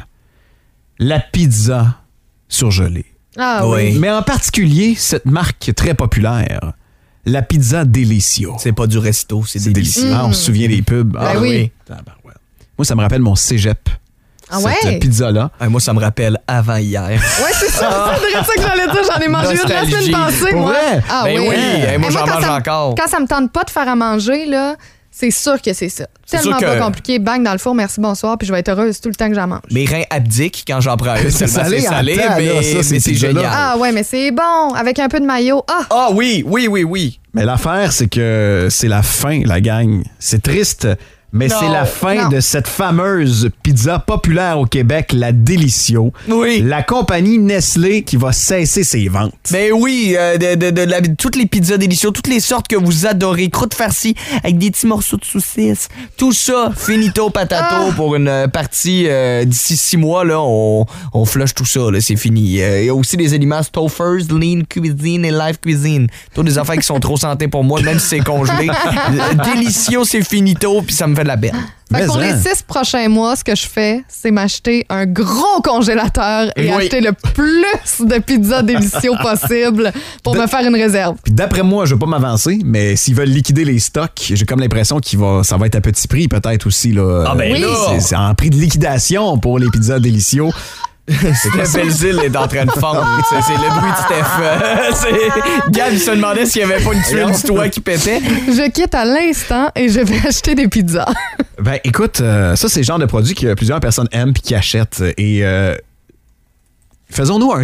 La pizza surgelée. Ah oui. Oui. Mais en particulier, cette marque très populaire, la pizza Delicio. C'est pas du resto, c'est C'est délicieux. délicieux. Ah, on se souvient des pubs. Ben oui. Tabarouette. Moi, ça me rappelle mon cégep. Ah cette ouais? pizza-là. Ah, moi, ça me rappelle avant hier. Ouais, c'est ça. C'est vrai ça que j'allais dire. J'en ai mangé une la Nostalgie. semaine passée, Pour moi. vrai? Ah Ben oui. oui. Hey, moi, Et j'en quand mange ça me- encore. Quand ça me tente pas de faire à manger, là, c'est sûr que c'est ça. C'est Tellement sûr pas que- compliqué. Bang dans le four, merci, bonsoir, puis je vais être heureuse tout le temps que j'en mange. Mes reins abdiquent quand j'en prends une. C'est tellement salé, c'est salé, attends, mais, là, ça, mais ces c'est pizzas-là. génial. Ah ouais, mais c'est bon. Avec un peu de maillot. Ah! Ah oui, oui, oui, oui. Mais l'affaire, c'est que c'est la fin, la gang. C'est triste, mais Non. c'est la fin Non. de cette fameuse pizza populaire au Québec, la Delicio. Oui. La compagnie Nestlé qui va cesser ses ventes. Ben oui, euh, de, de, de, la- toutes les pizzas délicieuses, toutes les sortes que vous adorez, croûte farcie avec des petits morceaux de saucisse, tout ça, finito patato Ah. pour une euh, partie euh, d'ici six mois, là, on, on flush tout ça, là, c'est fini. Euh, Il y a aussi des aliments Stouffer's, Lean Cuisine et Life Cuisine. Toutes des affaires qui sont trop santé pour moi, même si c'est congelé. Euh, Délicieux, c'est finito, puis ça me fait de la belle. Fait que Mais pour hein. les six prochains mois, ce que je fais, c'est m'acheter un gros congélateur et Oui. acheter le plus de pizzas délicieux possible pour De- me faire une réserve. Puis d'après moi, je veux pas m'avancer, mais s'ils veulent liquider les stocks, j'ai comme l'impression qu'il va, ça va être à petit prix peut-être aussi là. Ah ben Euh, là! c'est, c'est en prix de liquidation pour les pizzas Delicio. Steph Belzile est en train de fondre. C'est, c'est le bruit de Steph. Euh, c'est... Gab, il se demandait s'il n'y avait pas une tuile du toit qui pétait. Je quitte à l'instant et je vais acheter des pizzas. Ben écoute, euh, ça c'est le genre de produit que plusieurs personnes aiment puis qui achètent. Et euh, faisons-nous un top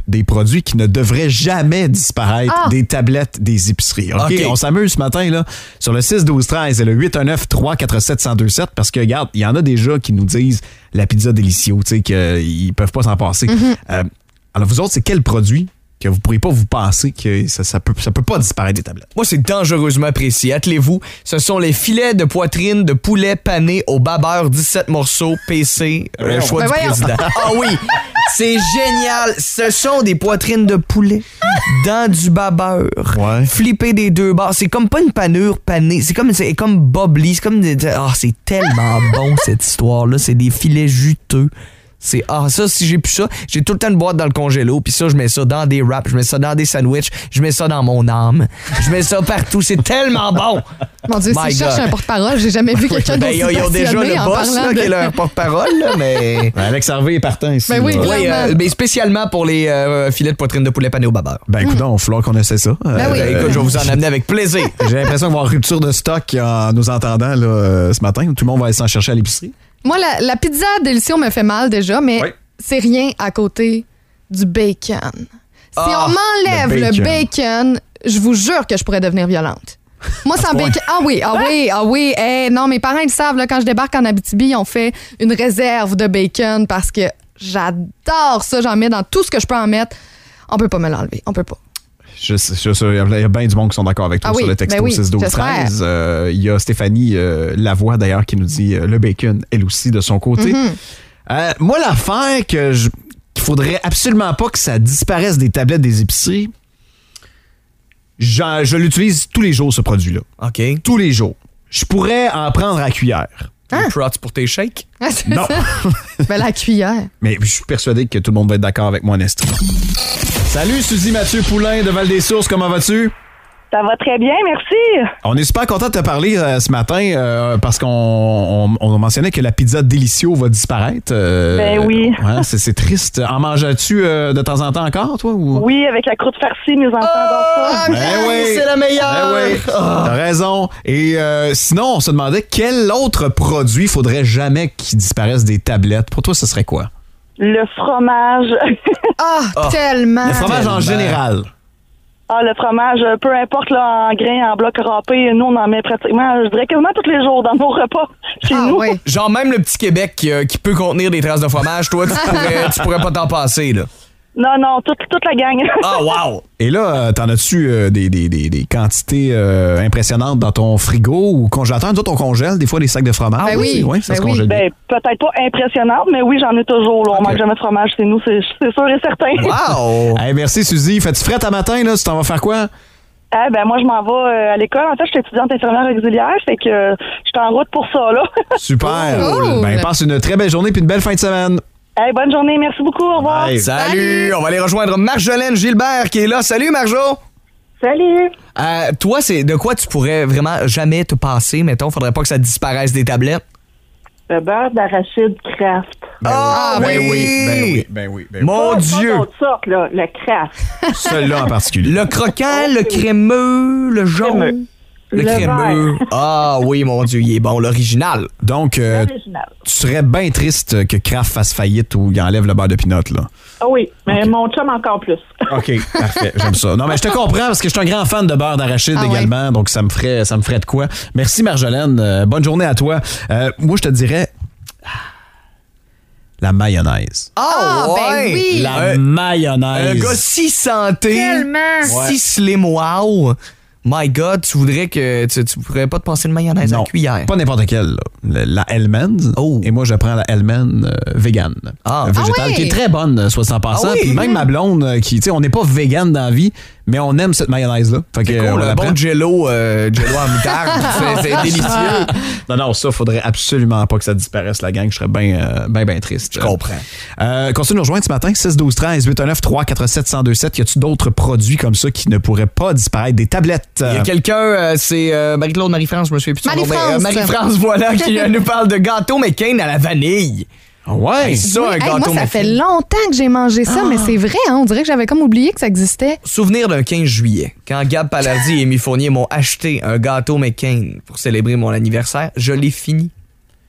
des produits qui ne devraient jamais disparaître Ah. des tablettes des épiceries. OK? OK. On s'amuse ce matin là, sur le six douze treize et le huit un neuf trois quatre sept zéro deux sept parce que, regarde, il y en a déjà qui nous disent la pizza Delicio, tu sais, qu'ils peuvent pas s'en passer. Mm-hmm. Euh, alors, vous autres, c'est quel produit que vous pourriez pas vous penser que ça, ça, peut, ça peut pas disparaître des tablettes? Moi, c'est dangereusement précis. Attelez-vous. Ce sont les filets de poitrine de poulet pané au babeur dix-sept morceaux P C, le choix Ben du voyons. président. Ah oui, c'est génial. Ce sont des poitrines de poulet dans du babeur. Ouais. Flippé des deux bords. C'est comme pas une panure panée. C'est comme, c'est comme bubbly. C'est comme des... Ah, c'est tellement bon, cette histoire-là. C'est des filets juteux. C'est ah ça si j'ai plus ça, j'ai tout le temps une boîte dans le congélo, puis ça je mets ça dans des wraps, je mets ça dans des sandwichs, je mets ça dans mon âme, je mets ça partout, c'est tellement bon. Mon Dieu, My si je cherche God. un porte-parole, j'ai jamais vu quelqu'un Ben, d'aussi ils ont- ils ont déjà passionné le en boss parlant là, de... qui est leur porte-parole là, mais Ben, Alex Harvey est partant ici. Ben oui, là. clairement. oui, euh, mais spécialement pour les euh, filets de poitrine de poulet pané au babeur. Ben écoute, il va falloir qu'on essaie ça. Ben oui. Ben, écoute, je vais vous en amener avec plaisir. J'ai l'impression qu'il va y avoir rupture de stock en nous entendant là, euh, ce matin. Tout le monde va aller s'en chercher à l'épicerie. Moi, la, la pizza Delicio me fait mal déjà, mais Oui. c'est rien à côté du bacon. Si Ah, on m'enlève le le bacon. bacon, je vous jure que je pourrais devenir violente. Moi, sans bacon... Ah oui, ah oui, ah oui. Hey, non, mes parents, ils le savent, là, quand je débarque en Abitibi, ils ont fait une réserve de bacon parce que j'adore ça. J'en mets dans tout ce que je peux en mettre. On peut pas me l'enlever. On peut pas. Je sais, je sais, il y a bien du monde qui sont d'accord avec toi Ah sur oui, le texto ben oui, six douze j'espère. treize. Euh, Il y a Stéphanie euh, Lavoie, d'ailleurs, qui nous dit euh, le bacon, elle aussi, de son côté. Mm-hmm. Euh, moi, l'affaire que je, qu'il faudrait absolument pas que ça disparaisse des tablettes des épiceries, j'en- je l'utilise tous les jours, ce produit-là. OK. Tous les jours. Je pourrais en prendre à cuillère. Des prots pour tes shakes. Ah, c'est Non. ça. Ben, la cuillère. Mais je suis persuadé que tout le monde va être d'accord avec moi en estime. Salut, Suzy Mathieu Poulain de Val-des-Sources, comment vas-tu? Ça va très bien, merci. On est super content de te parler euh, ce matin euh, parce qu'on on, on mentionnait que la pizza Delicio va disparaître. euh, Ben oui. ouais, c'est, c'est triste. En manges-tu euh, de temps en temps encore, toi? Ou? Oui, avec la croûte farcie, mes enfants adorent ça. Ben oui. C'est la meilleure. Ben oui, t'as raison. Et euh, sinon, on se demandait quel autre produit faudrait jamais qu'il disparaisse des tablettes. Pour toi, ce serait quoi? Le fromage. Ah, tellement. Le fromage en Tellement. général. Ah, le fromage, euh, peu importe, là, en grains, en bloc râpé, nous, on en met pratiquement, je dirais quasiment tous les jours dans nos repas chez Ah nous. oui. Genre même le petit Québec qui, euh, qui peut contenir des traces de fromage, toi, tu pourrais, tu pourrais pas t'en passer, là. Non, non, toute, toute la gang. Ah, wow! Et là, euh, t'en as-tu euh, des, des, des, des quantités euh, impressionnantes dans ton frigo ou congélateur? Nous autres, on congèle des fois des sacs de fromage. Ben oui. Oui, ça Ben se oui. congèle bien. Ben, peut-être pas impressionnante, mais oui, j'en ai toujours. Là. On Ok. manque jamais de fromage chez nous, c'est, c'est sûr et certain. Wow! Hey, merci, Suzy. Fais-tu fret à matin, là? Tu t'en vas faire quoi? Eh ben, moi, je m'en vais euh, à l'école. En fait, je suis étudiante infirmière auxiliaire, fait que euh, je suis en route pour ça, là. Super. Cool. Ben, passe une très belle journée puis une belle fin de semaine. Hey, bonne journée, merci beaucoup, au revoir. Bye. Salut! Salut. On va aller rejoindre Marjolaine Gilbert qui est là. Salut, Marjo! Salut! Euh, toi, c'est de quoi tu pourrais vraiment jamais te passer, mettons? Faudrait pas que ça disparaisse des tablettes. Le beurre d'arachide Kraft. Ah, Ben oui! oui, ben oui, ben oui, ben oui. Mon Dieu! Pas d'autres sortes, là, le Kraft. Celui-là en particulier. Le croquant, le crémeux, le jaune. Crémeux. Le, Le crémeux. Ah oui, mon Dieu, il est bon, l'original. Donc, euh, Original. tu serais bien triste que Kraft fasse faillite ou il enlève le beurre de pinot, là. Ah oui, mais mon chum encore plus. OK, parfait, j'aime ça. Non, mais je te comprends parce que je suis un grand fan de beurre d'arachide Ah ouais. également, donc ça me ferait ça me ferait de quoi. Merci Marjolaine, Euh, bonne journée à toi. Euh, moi, je te dirais ah, la mayonnaise. Ah, ben oui. La Un- mayonnaise. Un gars si santé, Tellement. si slim wow. My God, tu voudrais que tu, tu pourrais pas te passer de mayonnaise Non, en cuillère. pas n'importe quelle. là. Le- La Hellmann's. Oh. Et moi, je prends la Hellmann euh, vegan. Ah. Euh, végétale, Ah ouais. qui est très bonne, euh, soit en passant. Ah oui. Puis même ma blonde, euh, qui, tu sais, on n'est pas vegan dans la vie, mais on aime cette mayonnaise-là. Fait que, C'est euh, cool, on un la bon prend. jello, euh, jello en moutarde, c'est, c'est délicieux. Non, non, ça, faudrait absolument pas que ça disparaisse, la gang. Je serais bien, euh, bien, bien triste. Je comprends. Euh, continue de nous rejoindre ce matin, six douze treize, huit un neuf trois quatre sept zéro deux sept. Y a-tu d'autres produits comme ça qui ne pourraient pas disparaître? Des tablettes? Il y a euh, quelqu'un, euh, c'est euh, Marie-Claude, Marie-France, je me souviens plus de son nom, mais, Marie-France. Marie-France, voilà, qui euh, nous parle de gâteau McCain à la vanille. Ouais. Hey, ça, un Hey, gâteau moi, ça McCain. fait longtemps que j'ai mangé ça, mais c'est vrai, hein, on dirait que j'avais comme oublié que ça existait. Souvenir d'un quinze juillet, quand Gab Palardi et Amy Fournier m'ont acheté un gâteau McCain pour célébrer mon anniversaire, je l'ai fini.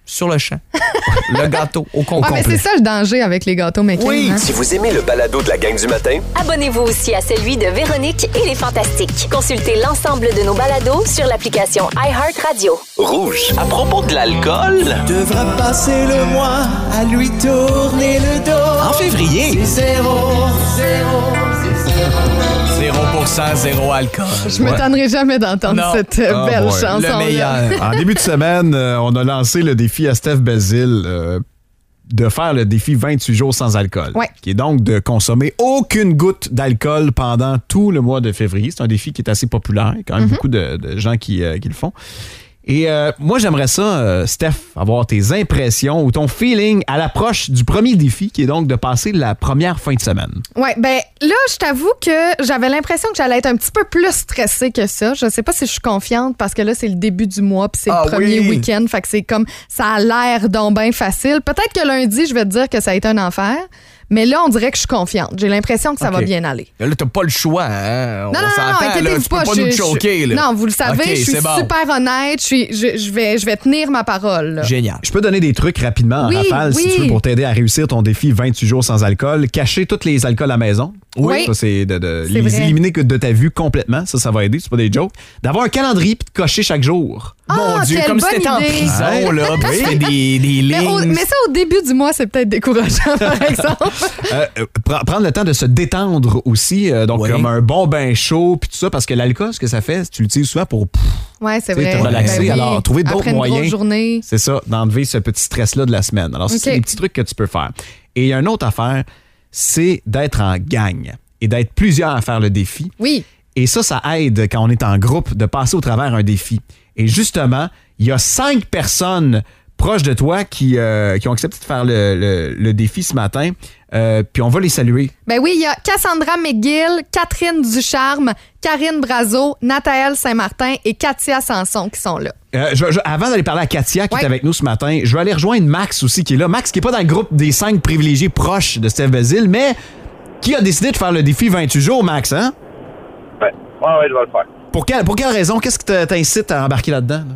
sur le champ. Le gâteau au Ouais, complet. mais c'est ça le danger avec les gâteaux McCain. Oui, hein? si vous aimez le balado de la gang du matin, Abonnez-vous aussi à celui de Véronique et les Fantastiques. Consultez l'ensemble de nos balados sur l'application iHeartRadio. rouge. À propos de l'alcool, Devrais passer le mois à lui tourner le dos. En février, C'est zéro, zéro, c'est zéro. zéro pour cent, zéro alcool. Je me tannerai jamais d'entendre Non. cette euh, Ah, belle boy. chanson. Le meilleur. En début de semaine, euh, on a lancé le défi à Steph Basile euh, de faire le défi vingt-huit jours sans alcool. Ouais. Qui est donc de consommer aucune goutte d'alcool pendant tout le mois de février. C'est un défi qui est assez populaire. Il y a quand même Mm-hmm. beaucoup de, de gens qui, euh, qui le font. Et euh, moi, j'aimerais ça, euh, Steph, avoir tes impressions ou ton feeling à l'approche du premier défi, qui est donc de passer la première fin de semaine. Ouais, ben là, je t'avoue que j'avais l'impression que j'allais être un petit peu plus stressée que ça. Je sais pas si je suis confiante parce que là, c'est le début du mois puis c'est Ah le premier oui. week-end. Fait que c'est comme, ça a l'air donc bien facile. Peut-être que lundi, je vais te dire que ça a été un enfer. Mais là, on dirait que je suis confiante. J'ai l'impression que ça Ok. va bien aller. Là, t'as pas le choix, hein? On Non, non, non, s'entend, là. inquiétez-vous Tu peux pas. pas je- nous je- choquer, là. Non, vous le savez, Ok, je suis c'est bon. super honnête. Je, suis, je, je vais, je vais tenir ma parole. là. Génial. Je peux donner des trucs rapidement en Oui, rafale, si oui. tu veux, pour t'aider à réussir ton défi vingt-huit jours sans alcool. Cacher tous les alcools à la maison. Oui. Ça, c'est de, de C'est les vrai. éliminer que de ta vue complètement. Ça, ça va aider. C'est pas des jokes. D'avoir un calendrier puis de cocher chaque jour. Ah, Mon Dieu, quelle comme si bonne t'étais en idée. prison, là, puis tu fais des, des Mais, au- lignes. mais ça, au début du mois, c'est peut-être décourageant, par exemple. Euh, euh, pre- prendre le temps de se détendre aussi. euh, donc, Oui. comme un bon bain chaud puis tout ça. Parce que l'alcool, ce que ça fait, tu l'utilises souvent pour... pff, Ouais, c'est Tu sais, vrai. te relaxer. Ben oui. Alors, trouver d'autres Après une moyens. grosse journée. C'est ça, d'enlever ce petit stress-là de la semaine. Alors, ça, c'est Ok. des petits trucs que tu peux faire. Et il y a une autre affaire, c'est d'être en gang et d'être plusieurs à faire le défi. Oui. Et ça, ça aide quand on est en groupe de passer au travers un défi. Et justement, il y a cinq personnes proches de toi qui, euh, qui ont accepté de faire le, le- le défi ce matin. Euh, puis on va les saluer. Ben oui, il y a Cassandra McGill, Catherine Ducharme, Karine Brazo, Nathaël Saint-Martin et Katia Sanson qui sont là. Euh, je- je- avant d'aller parler à Katia qui Ouais. est avec nous ce matin, je vais aller rejoindre Max aussi qui est là. Max qui n'est pas dans le groupe des cinq privilégiés proches de Steph Basile, mais qui a décidé de faire le défi vingt-huit jours, Max, hein? Ouais, ouais, ouais, je vais le faire. Pour quelle, pour quelle raison? Qu'est-ce qui te- t'incite à embarquer là-dedans? là?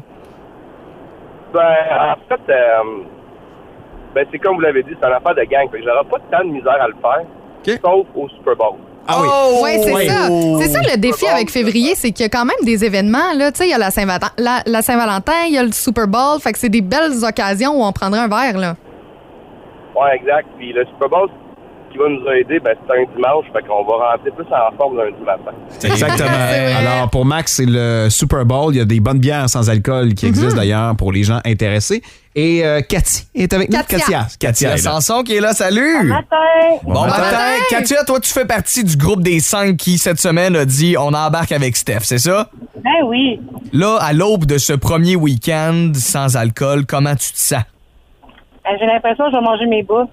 Ben, en fait, euh, ben, c'est comme vous l'avez dit, c'est une affaire de gang. Fait que j'aurai pas tant de misère à le faire, sauf au Super Bowl. Ah oui. Oui, c'est oui. ça. C'est ça le défi avec février, c'est qu'il y a quand même des événements. Là. Tu sais, il y a la Saint-Valentin, la, la Saint-Valentin, il y a le Super Bowl. Fait que c'est des belles occasions où on prendrait un verre. Là. Ouais, exact. Puis le Super Bowl, ce qui va nous aider, ben, c'est un dimanche. Fait qu'on va rentrer plus en forme lundi matin. Exactement. C'est vrai. Alors, pour Max, c'est le Super Bowl. Il y a des bonnes bières sans alcool qui existent d'ailleurs pour les gens intéressés. Et euh, Cathy est avec nous. Katia. Katia. Katia. La est là. Sanson qui est là, salut! Matin. Bon, Bon matin. matin. Katia, toi, tu fais partie du groupe des cinq qui, cette semaine, a dit on embarque avec Steph, c'est ça? Ben oui. Là, à l'aube de ce premier week-end sans alcool, comment tu te sens? Ben, j'ai l'impression que je vais manger mes bouts.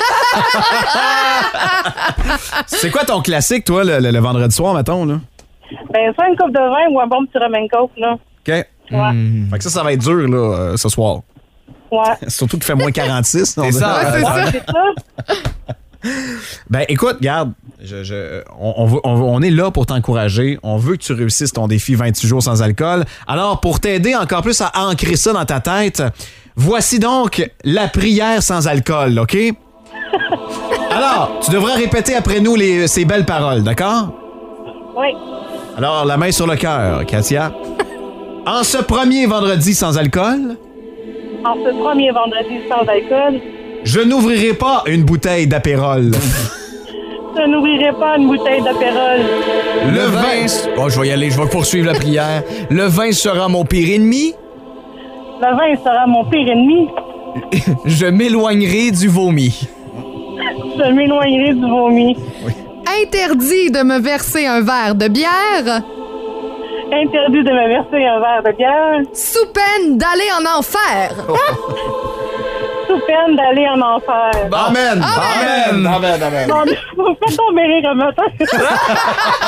C'est quoi ton classique, toi, le, le- le vendredi soir, mettons, là? Ben, soit une coupe de vin ou un bon petit rum and coke, là. OK. Ouais. Fait que ça, ça va être dur, là, euh, ce soir. Ouais. Surtout qu'il fait moins quarante-six. C'est ça, Ouais, c'est ça. C'est ça. Ben, écoute, regarde, je, je- on, on veut- on- on est là pour t'encourager. On veut que tu réussisses ton défi vingt-huit jours sans alcool. Alors, pour t'aider encore plus à ancrer ça dans ta tête, voici donc la prière sans alcool, OK? Alors, tu devras répéter après nous les, ces belles paroles, d'accord? Oui. Alors, la main sur le cœur, Katia. En ce premier vendredi sans alcool, En ce premier vendredi sans alcool, je n'ouvrirai pas une bouteille d'apérole. je n'ouvrirai pas une bouteille d'apérole. Le vin... Oh, je vais y aller, je vais poursuivre la prière. Le vin sera mon pire ennemi. Le vin sera mon pire ennemi. Je m'éloignerai du vomi. Je m'éloignerai du vomi. Interdit de me verser un verre de bière Interdit de me verser un verre de bière. sous peine d'aller en enfer. Sous peine d'aller en enfer. Amen. Amen. Amen. Amen. Bon, faut pas tomber rire un matin.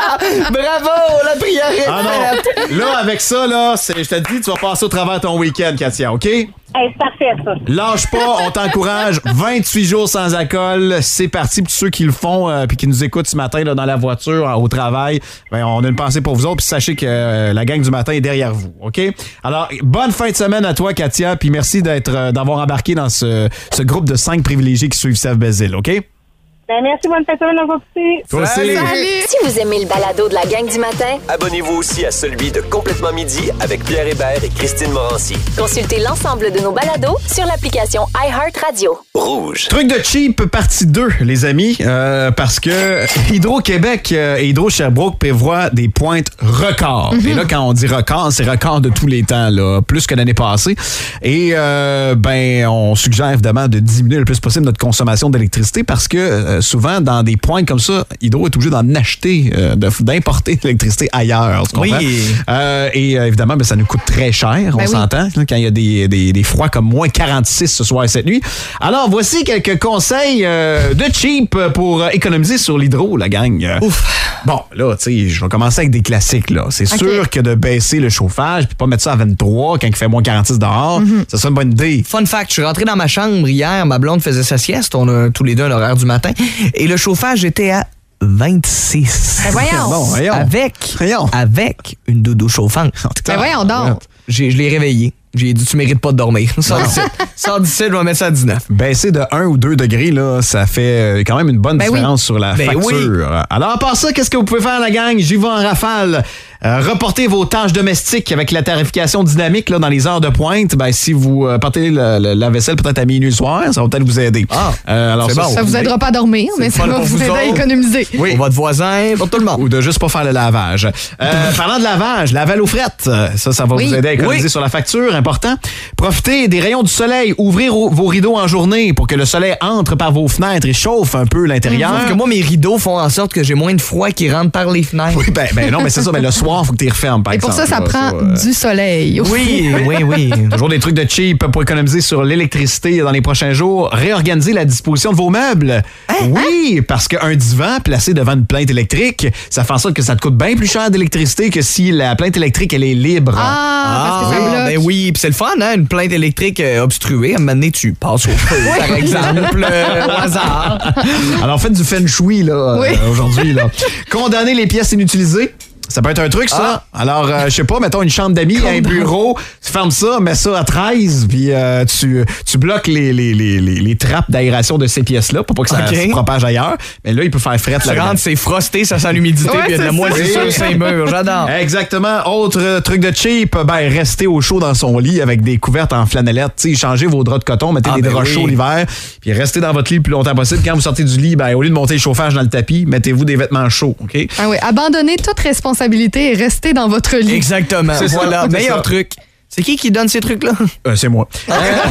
Bravo, la prière est Ah faite. non, là, avec ça, là, c'est- je te dis, tu vas passer au travers ton week-end, Katia, OK? Hey, c'est parfait, ça. Lâche pas, on t'encourage. vingt-huit jours sans alcool, c'est parti. Puis ceux qui le font euh, puis qui nous écoutent ce matin là, dans la voiture, au travail, ben, on a une pensée pour vous autres. Puis sachez que euh, la gang du matin est derrière vous, OK? Alors, bonne fin de semaine à toi, Katia. Puis merci d'être, euh, d'avoir embarqué dans ce, ce groupe de cinq privilégiés qui suivent Steph Bézil, OK? Ben, merci, bonne fin de semaine à vous aussi. Toi aussi. Si vous aimez le balado de la gang du matin, Abonnez-vous aussi à celui de Complètement Midi avec Pierre Hébert et Christine Morancy. consultez l'ensemble de nos balados sur l'application iHeartRadio. Rouge. Truc de cheap, partie deux, les amis, euh, parce que Hydro-Québec euh, et Hydro-Sherbrooke prévoient des pointes records. Et là, quand on dit record, c'est record de tous les temps, là, plus que l'année passée. Et euh, ben, on suggère évidemment de diminuer le plus possible notre consommation d'électricité parce que euh, souvent, dans des pointes comme ça, Hydro est obligé d'en acheter, euh, de- d'importer de l'électricité ailleurs. Tu comprends? Oui. Euh, et euh, évidemment, ben, ça nous coûte très cher, on Ben oui. s'entend, là, quand il y a des, des, des froids comme moins quarante-six ce soir et cette nuit. Alors, voici quelques conseils euh, de cheap pour euh, économiser sur l'hydro, la gang. Euh, Bon, là, tu sais, je vais commencer avec des classiques, là. C'est OK. sûr que de baisser le chauffage puis pas mettre ça à vingt-trois quand il fait moins quarante-six dehors, ça serait une bonne idée. Fun fact, je suis rentré dans ma chambre hier, ma blonde faisait sa sieste, on a tous les deux un horaire du matin, et le chauffage était à vingt-six. Ben voyons. Bon, voyons. Avec, Voyons. avec une doudou chauffante. Ben voyons donc. J'ai- Je l'ai réveillé. J'ai dit, tu mérites pas de dormir. Sors d'ici. Sors d'ici, je vais mettre ça à dix-neuf. Baisser de un ou deux degrés, là, ça fait euh, quand même une bonne Ben oui. différence sur la Ben facture. Alors, à part ça, qu'est-ce que vous pouvez faire, la gang? J'y vais en rafale. Euh, reportez vos tâches domestiques avec la tarification dynamique là, dans les heures de pointe. Ben, si vous euh, partez le- le- la vaisselle peut-être à minuit le soir, ça va peut-être vous aider. Ah, Euh, alors c'est ça, bon. Ça vous aidera pas à dormir, mais ça fun va pour vous vous aider à autres. économiser. Oui. Pour votre voisin, pour tout le monde. Ou de juste pas faire le lavage. Euh, parlant de lavage, laver à l'eau frette, euh, ça, ça va Oui. vous aider à économiser Oui. sur la facture, important. Profitez des rayons du soleil, ouvrir o- vos rideaux en journée pour que le soleil entre par vos fenêtres et chauffe un peu l'intérieur. Sauf que moi, mes rideaux font en sorte que j'ai moins de froid qui rentre par les fenêtres. Oui, ben, ben non, mais c'est ça, ben le soir, faut que tu les refermes, par Et pour exemple. ça, ça là, prend euh, du soleil. Oui, oui, oui. Toujours des trucs de cheap pour économiser sur l'électricité dans les prochains jours. Réorganiser la disposition de vos meubles. Oui, parce qu'un divan placé devant une plainte électrique, ça fait en sorte que ça te coûte bien plus cher d'électricité que si la plainte électrique, elle est libre. Ah, parce que ça oui, bloque. ben oui, puis c'est le fun, hein, une plainte électrique euh, obstruée. À un moment donné, tu passes au feu, par exemple, euh, au hasard. Alors, faites du feng shui, là, Oui. euh, aujourd'hui, là. Condamner les pièces inutilisées. Ça peut être un truc, ça. Alors, euh, je sais pas, mettons une chambre d'amis, un bureau, tu fermes ça, mets ça à treize, puis euh, tu, tu bloques les, les, les, les, les trappes d'aération de ces pièces-là pour pas que ça OK. se propage ailleurs. Mais là, il peut faire fret Tu là-dedans. rentres, c'est frosté, ça sent l'humidité, Ouais, puis il y a de la c'est moisissure ça. sur les murs. J'adore. Exactement. Autre euh, truc de cheap, ben rester au chaud dans son lit avec des couvertes en flanellette. Tu sais, changez vos draps de coton, mettez Ah, des ben draps oui. chauds l'hiver, puis restez dans votre lit le plus longtemps possible. Quand vous sortez du lit, ben au lieu de monter le chauffage dans le tapis, mettez-vous des vêtements chauds, OK? Ah oui, abandonnez toute responsabilité et restez dans votre lit. Exactement. C'est ça, Voilà, c'est meilleur ça. truc. C'est qui qui donne ces trucs-là? Euh, c'est moi. Euh,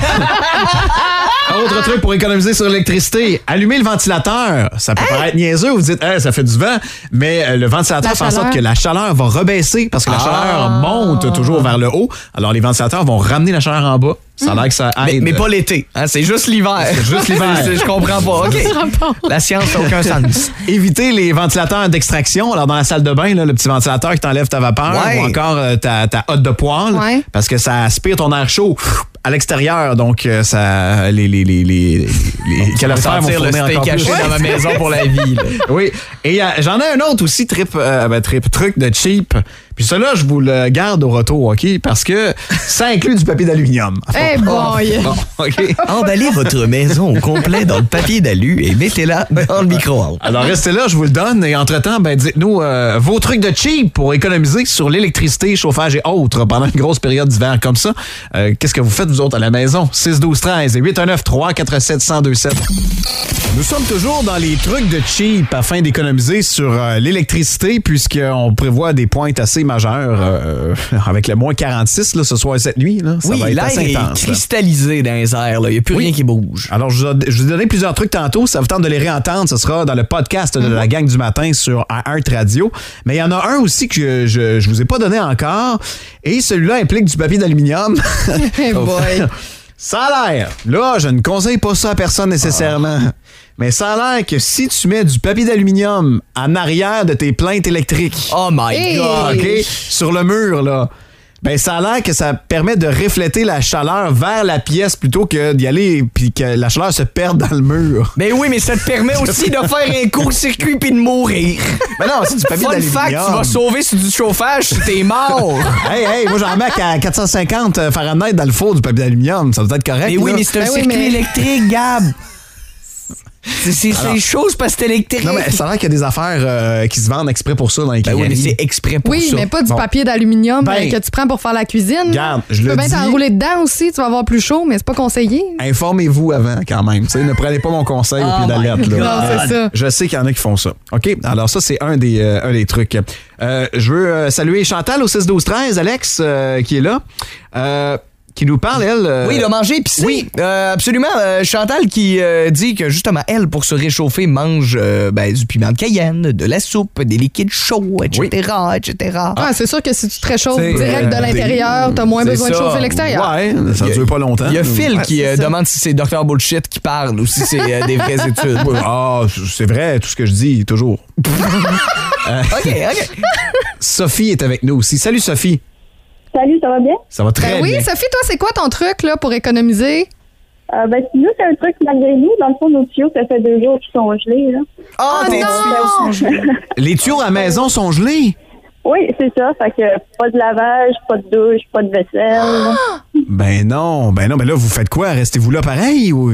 Autre truc pour économiser sur l'électricité, allumer le ventilateur. Ça peut paraître niaiseux, vous dites, hey, ça fait du vent, mais euh, le ventilateur La fait en sorte chaleur. que la chaleur va rebaisser parce que la Ah. chaleur monte toujours vers le haut. Alors les ventilateurs vont ramener la chaleur en bas. Ça a l'air que ça Mais, aide. mais pas l'été. Hein, c'est juste l'hiver. C'est juste l'hiver. C'est- Je comprends pas. OK. La science n'a aucun sens. Éviter les ventilateurs d'extraction. Alors, dans la salle de bain, là, le petit ventilateur qui t'enlève ta vapeur Ouais. ou encore euh, ta, ta hotte de poêle Ouais. parce que ça aspire ton air chaud à l'extérieur. Donc, euh, ça, les, les, les, les, les calorifères vont Sentir le fournir steak encore plus. caché dans ma maison pour la vie. là. Oui. Et euh, j'en ai un autre aussi, trip, euh, ben, trip, truc de cheap. Puis celui-là, je vous le garde au retour, OK? Parce que ça inclut du papier d'aluminium. Eh boy! Bon, OK? Emballez votre maison au complet dans le papier d'alu et mettez-la dans le micro-ondes. Alors, restez là, je vous le donne. Et entre-temps, ben, dites-nous euh, vos trucs de cheap pour économiser sur l'électricité, chauffage et autres pendant une grosse période d'hiver comme ça. Euh, Qu'est-ce que vous faites, vous autres, à la maison? six douze treize et huit un neuf trois quatre sept zéro deux sept. Nous sommes toujours dans les trucs de cheap afin d'économiser sur euh, l'électricité puisqu'on prévoit des pointes assez majeures euh, avec le moins quarante-six là, ce soir et cette nuit. Là. Ça Oui, va être l'air assez est intense. là. cristallisé dans les airs. Il n'y a plus Oui. rien qui bouge. Alors, je vous, ai, je vous ai donné plusieurs trucs tantôt. Ça vous tente de les réentendre. Ce sera dans le podcast de la gang du matin sur iHeart Radio. Mais il y en a un aussi que je je vous ai pas donné encore. Et celui-là implique du papier d'aluminium. Eh boy! Ça a l'air. Là, je ne conseille pas ça à personne nécessairement. mais ça a l'air que si tu mets du papier d'aluminium en arrière de tes plaintes électriques... Oh my Hey! God! OK? Sur le mur, là. Ben, ça a l'air que ça permet de refléter la chaleur vers la pièce plutôt que d'y aller puis que la chaleur se perde dans le mur. Mais oui, mais ça te permet aussi de faire un court-circuit puis de mourir. Mais non, c'est du papier Fun d'aluminium. fact, tu vas sauver sur du chauffage si t'es mort. Hey, hey, moi j'en mets à quatre cent cinquante Fahrenheit dans le four du papier d'aluminium. Ça doit être correct. Mais oui, là. mais c'est un Ben oui, circuit mais- électrique, Gab. C'est, c'est, Alors- c'est chaud, c'est parce que c'est électrique. Non, mais ça a l'air qu'il y a des affaires euh, qui se vendent exprès pour ça dans les Ben oui, mais quincailleries. c'est exprès pour Oui, ça. mais pas du Bon. papier d'aluminium Ben, euh, que tu prends pour faire la cuisine. Regarde, je tu le peux bien dis. t'enrouler dedans aussi, tu vas avoir plus chaud, mais c'est pas conseillé. Informez-vous avant, quand même. Tu sais, ne prenez pas mon conseil au Oh pied de la my lettre. là. God. Non, c'est ça. Je sais qu'il y en a qui font ça. OK? Alors, ça, c'est un des, euh, un des trucs. Euh, je veux euh, saluer Chantal au six douze treize, Alex, euh, qui est là. Euh, qui nous parle, elle. euh, Oui, le manger épicé. Oui. Euh, absolument. Euh, Chantal qui euh, dit que justement, elle, pour se réchauffer, mange euh, ben, du piment de Cayenne, de la soupe, des liquides chauds, et cetera, et cetera. Ah, c'est sûr que si tu te réchauffes C'est, direct de euh, l'intérieur, t'as moins c'est besoin de ça. chauffer l'extérieur. Ouais, ça dure pas longtemps. Il y a Phil Ouais, qui c'est euh, ça. demande si c'est docteur Bullshit qui parle ou si c'est euh, des vraies études. Ah, c'est vrai, tout ce que je dis, toujours. Euh, OK, OK. Sophie est avec nous aussi. Salut, Sophie. Salut, ça va bien? Ça va très Ben oui, bien. Sophie, toi, c'est quoi ton truc là, pour économiser? Euh, ben, nous, c'est un truc malgré nous. Dans le fond, nos tuyaux, ça fait deux jours qu'ils sont gelés, là. Ah, Oh tes non! tuyaux sont gelés. Les tuyaux à la maison sont gelés. Oui, c'est ça. Fait que pas de lavage, pas de douche, pas de vaisselle. Ben non, ben non, ben là, vous faites quoi? Restez-vous là pareil ou...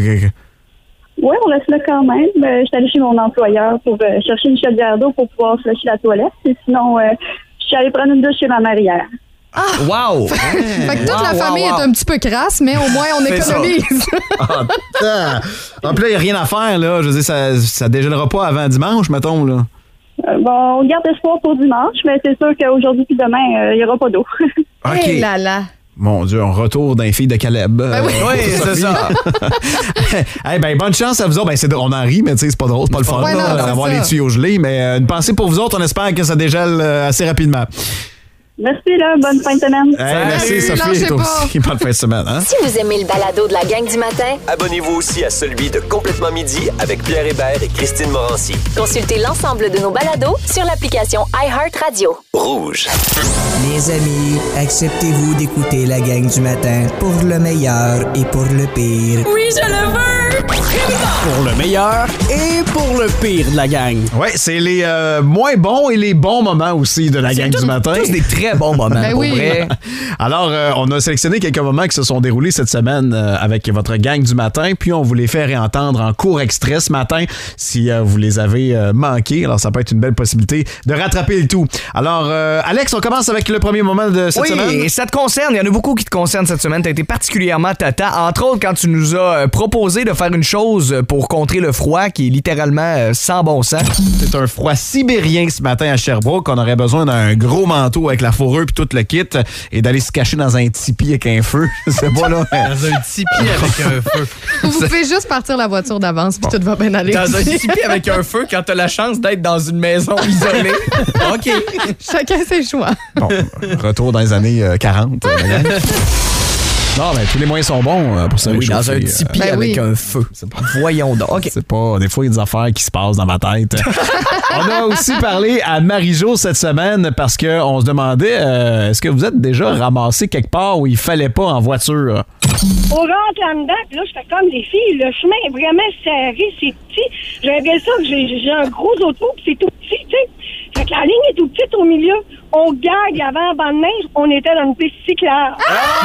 Oui, on reste là quand même. Euh, je suis allée chez mon employeur pour euh, chercher une chaudière d'eau pour pouvoir flusher la toilette. Et sinon, euh, je suis allée prendre une douche chez ma mère hier. Wow! Fait que toute Wow, la wow, famille wow. est un petit peu crasse, mais au moins on C'est ça. économise. Ah, putain. En plus, il n'y a rien à faire, là. Je veux dire, ça, ça dégèlera pas avant dimanche, mettons, là. Euh, bon, on garde espoir pour dimanche, mais c'est sûr qu'aujourd'hui puis demain, euh, il n'y aura pas d'eau. OK. Eh là là. Mon Dieu, on retourne d'un fille de Caleb. Ben oui. Oui, c'est ça. Eh ben, bonne chance à vous autres. Ben, c'est drôle, on en rit, mais tu sais, c'est pas drôle, c'est pas le fun, Ouais, là, non, c'est d'avoir ça. les tuyaux gelés. Mais euh, une pensée pour vous autres, on espère que ça dégèle euh, assez rapidement. Merci, là. Bonne fin de semaine. Hey, merci, Sophie. Lâchez Et toi pas. aussi. Bonne fin de semaine. Hein? Si vous aimez le balado de la gang du matin, Abonnez-vous aussi à celui de Complètement Midi avec Pierre Hébert et Christine Morancy. consultez l'ensemble de nos balados sur l'application iHeartRadio. Rouge. Les amis, acceptez-vous d'écouter la gang du matin pour le meilleur et pour le pire. Oui, je le veux! Pour le meilleur et pour le pire de la gang. Ouais, c'est les euh, moins bons et les bons moments aussi de la gang du matin. Tous des très bons moments, Ben pour oui. vrai. Alors, euh, on a sélectionné quelques moments qui se sont déroulés cette semaine euh, avec votre gang du matin, puis on vous les fait réentendre en court extrait ce matin si euh, vous les avez euh, manqués. Alors, ça peut être une belle possibilité de rattraper le tout. Alors, euh, Alex, on commence avec le premier moment de cette Oui, semaine. et ça te concerne. Il y en a beaucoup qui te concernent cette semaine. Tu as été particulièrement tata. Entre autres, quand tu nous as euh, proposé de faire une chose pour contrer le froid qui est littéralement euh, sans bon sens. C'est un froid sibérien ce matin à Sherbrooke. On aurait besoin d'un gros manteau avec la fourrure puis tout le kit et d'aller se cacher dans un tipi avec un feu. C'est pas là. Dans un tipi avec un feu. Vous pouvez juste partir la voiture d'avance, puis tout va bien aller. Dans un tipi avec un feu quand t'as la chance d'être dans une maison isolée. OK. Chacun ses choix. Bon, retour dans les années euh, quarante. euh, la gang. Non, mais tous les moyens sont bons euh, pour se Oui, réchauffer. dans un euh, tipi Ben avec oui. un feu. Voyons donc. OK. C'est pas. Des fois, il y a des affaires qui se passent dans ma tête. On a aussi parlé à Marie-Jo cette semaine parce qu'on se demandait euh, est-ce que vous êtes déjà ramassé quelque part où il fallait pas en voiture? On rentre là-dedans, puis là, je fais comme les filles, le chemin est vraiment serré, c'est petit. J'aimerais ça que j'ai j'ai un gros auto, puis c'est tout petit, tu sais. Fait que la ligne est tout petite au milieu. On gagne avant un banc de neige, on était dans une piste cyclable.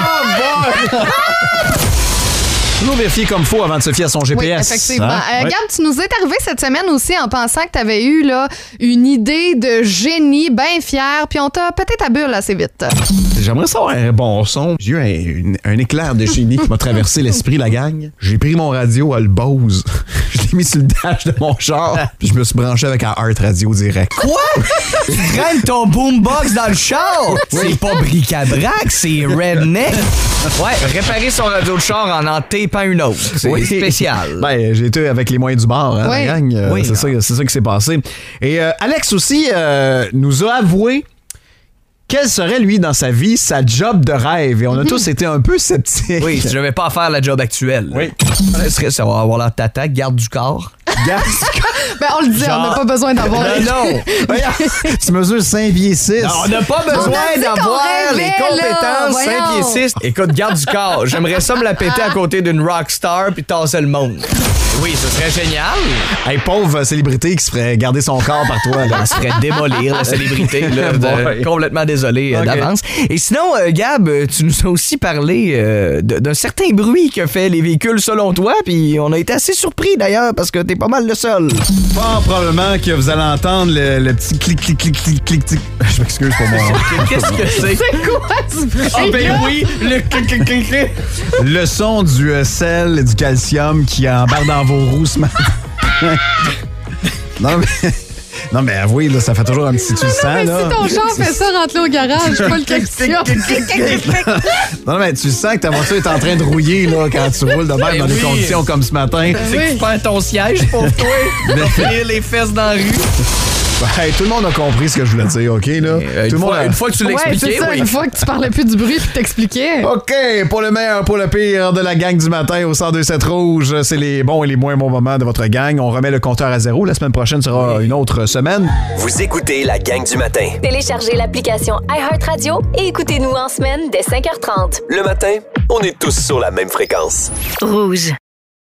Toujours vérifier comme faut avant de se fier à son G P Oui, S. effectivement. hein? Euh, Ouais. Gab, tu nous es arrivé cette semaine aussi en pensant que tu avais eu là, une idée de génie bien fière, puis on t'a peut-être à bulle assez vite. J'aimerais savoir un bon son. J'ai eu un, une- un éclair de génie qui m'a traversé l'esprit, la gang. J'ai pris mon radio à le Bose. Je l'ai mis sur le dash de mon char, puis je me suis branché avec un Heart Radio direct. Quoi? Tu traînes ton boombox dans le char? C'est pas bric-à-brac, c'est redneck. Ouais, réparer son radio de char en en tapant une autre. C'est Oui. spécial. Ben, j'ai été avec les moyens du bord, hein, Oui. la gang. Euh, Oui. c'est, ça, c'est ça qui s'est passé. Et euh, Alex aussi euh, nous a avoué quel serait, lui, dans sa vie, sa job de rêve. Et on a tous été un peu sceptiques. Oui, si je vais pas faire la job actuelle. Oui. Ça serait ça va avoir l'air tata, garde du corps. Garde du corps. Ben, on le dit, Genre- on n'a pas besoin d'avoir... Non, non. Tu mesures cinq pieds six. Non, on n'a pas On besoin a dit qu'on d'avoir rêvait, les là. compétences Voyons. cinq pieds six. Écoute, garde du corps. J'aimerais ça me la péter à côté d'une rockstar puis tasser le monde. Oui, ce serait génial. Hey, pauvre célébrité qui se ferait garder son corps par toi. Là. Elle se ferait démolir, la célébrité. Là, de- Ouais. Complètement désolé euh, Ok. d'avance. Et sinon, euh, Gab, euh, tu nous as aussi parlé euh, de- d'un certain bruit que fait les véhicules selon toi, puis on a été assez surpris d'ailleurs parce que t'es pas mal le seul. Fort probablement que vous allez entendre le, le petit clic, clic, clic, clic, clic, clic. Je m'excuse pour moi. Qu'est-ce que c'est? C'est quoi ce bruit? Ah ben oui, le clic, clic, clic, clic. Le son du euh, sel et du calcium qui embarque dans vos roues ce matin. Non, mais... Non, mais avouez, là, ça fait toujours un petit... Tu le sens, Mais là? si ton char fait ça, rentre-le au garage, pas le calcium. Non, mais tu sens que ta voiture est en train de rouiller, là, quand tu roules de même Ben dans des oui. conditions comme ce matin. C'est que tu perds ton siège pour toi. De finir les fesses dans la rue. Hey, tout le monde a compris ce que je voulais dire, OK, là? Euh, tout une, le monde fois, a... une fois que tu Ouais, l'expliquais, c'est ça, oui. une fois que tu parlais plus du bruit puis que t'expliquais. OK, pour le meilleur, pour le pire de la gang du matin au cent deux sept Rouge, c'est les bons et les moins bons moments de votre gang. On remet le compteur à zéro. La semaine prochaine sera une autre semaine. Vous écoutez la gang du matin. Téléchargez l'application iHeartRadio et écoutez-nous en semaine dès cinq heures trente. Le matin, on est tous sur la même fréquence. Rouge.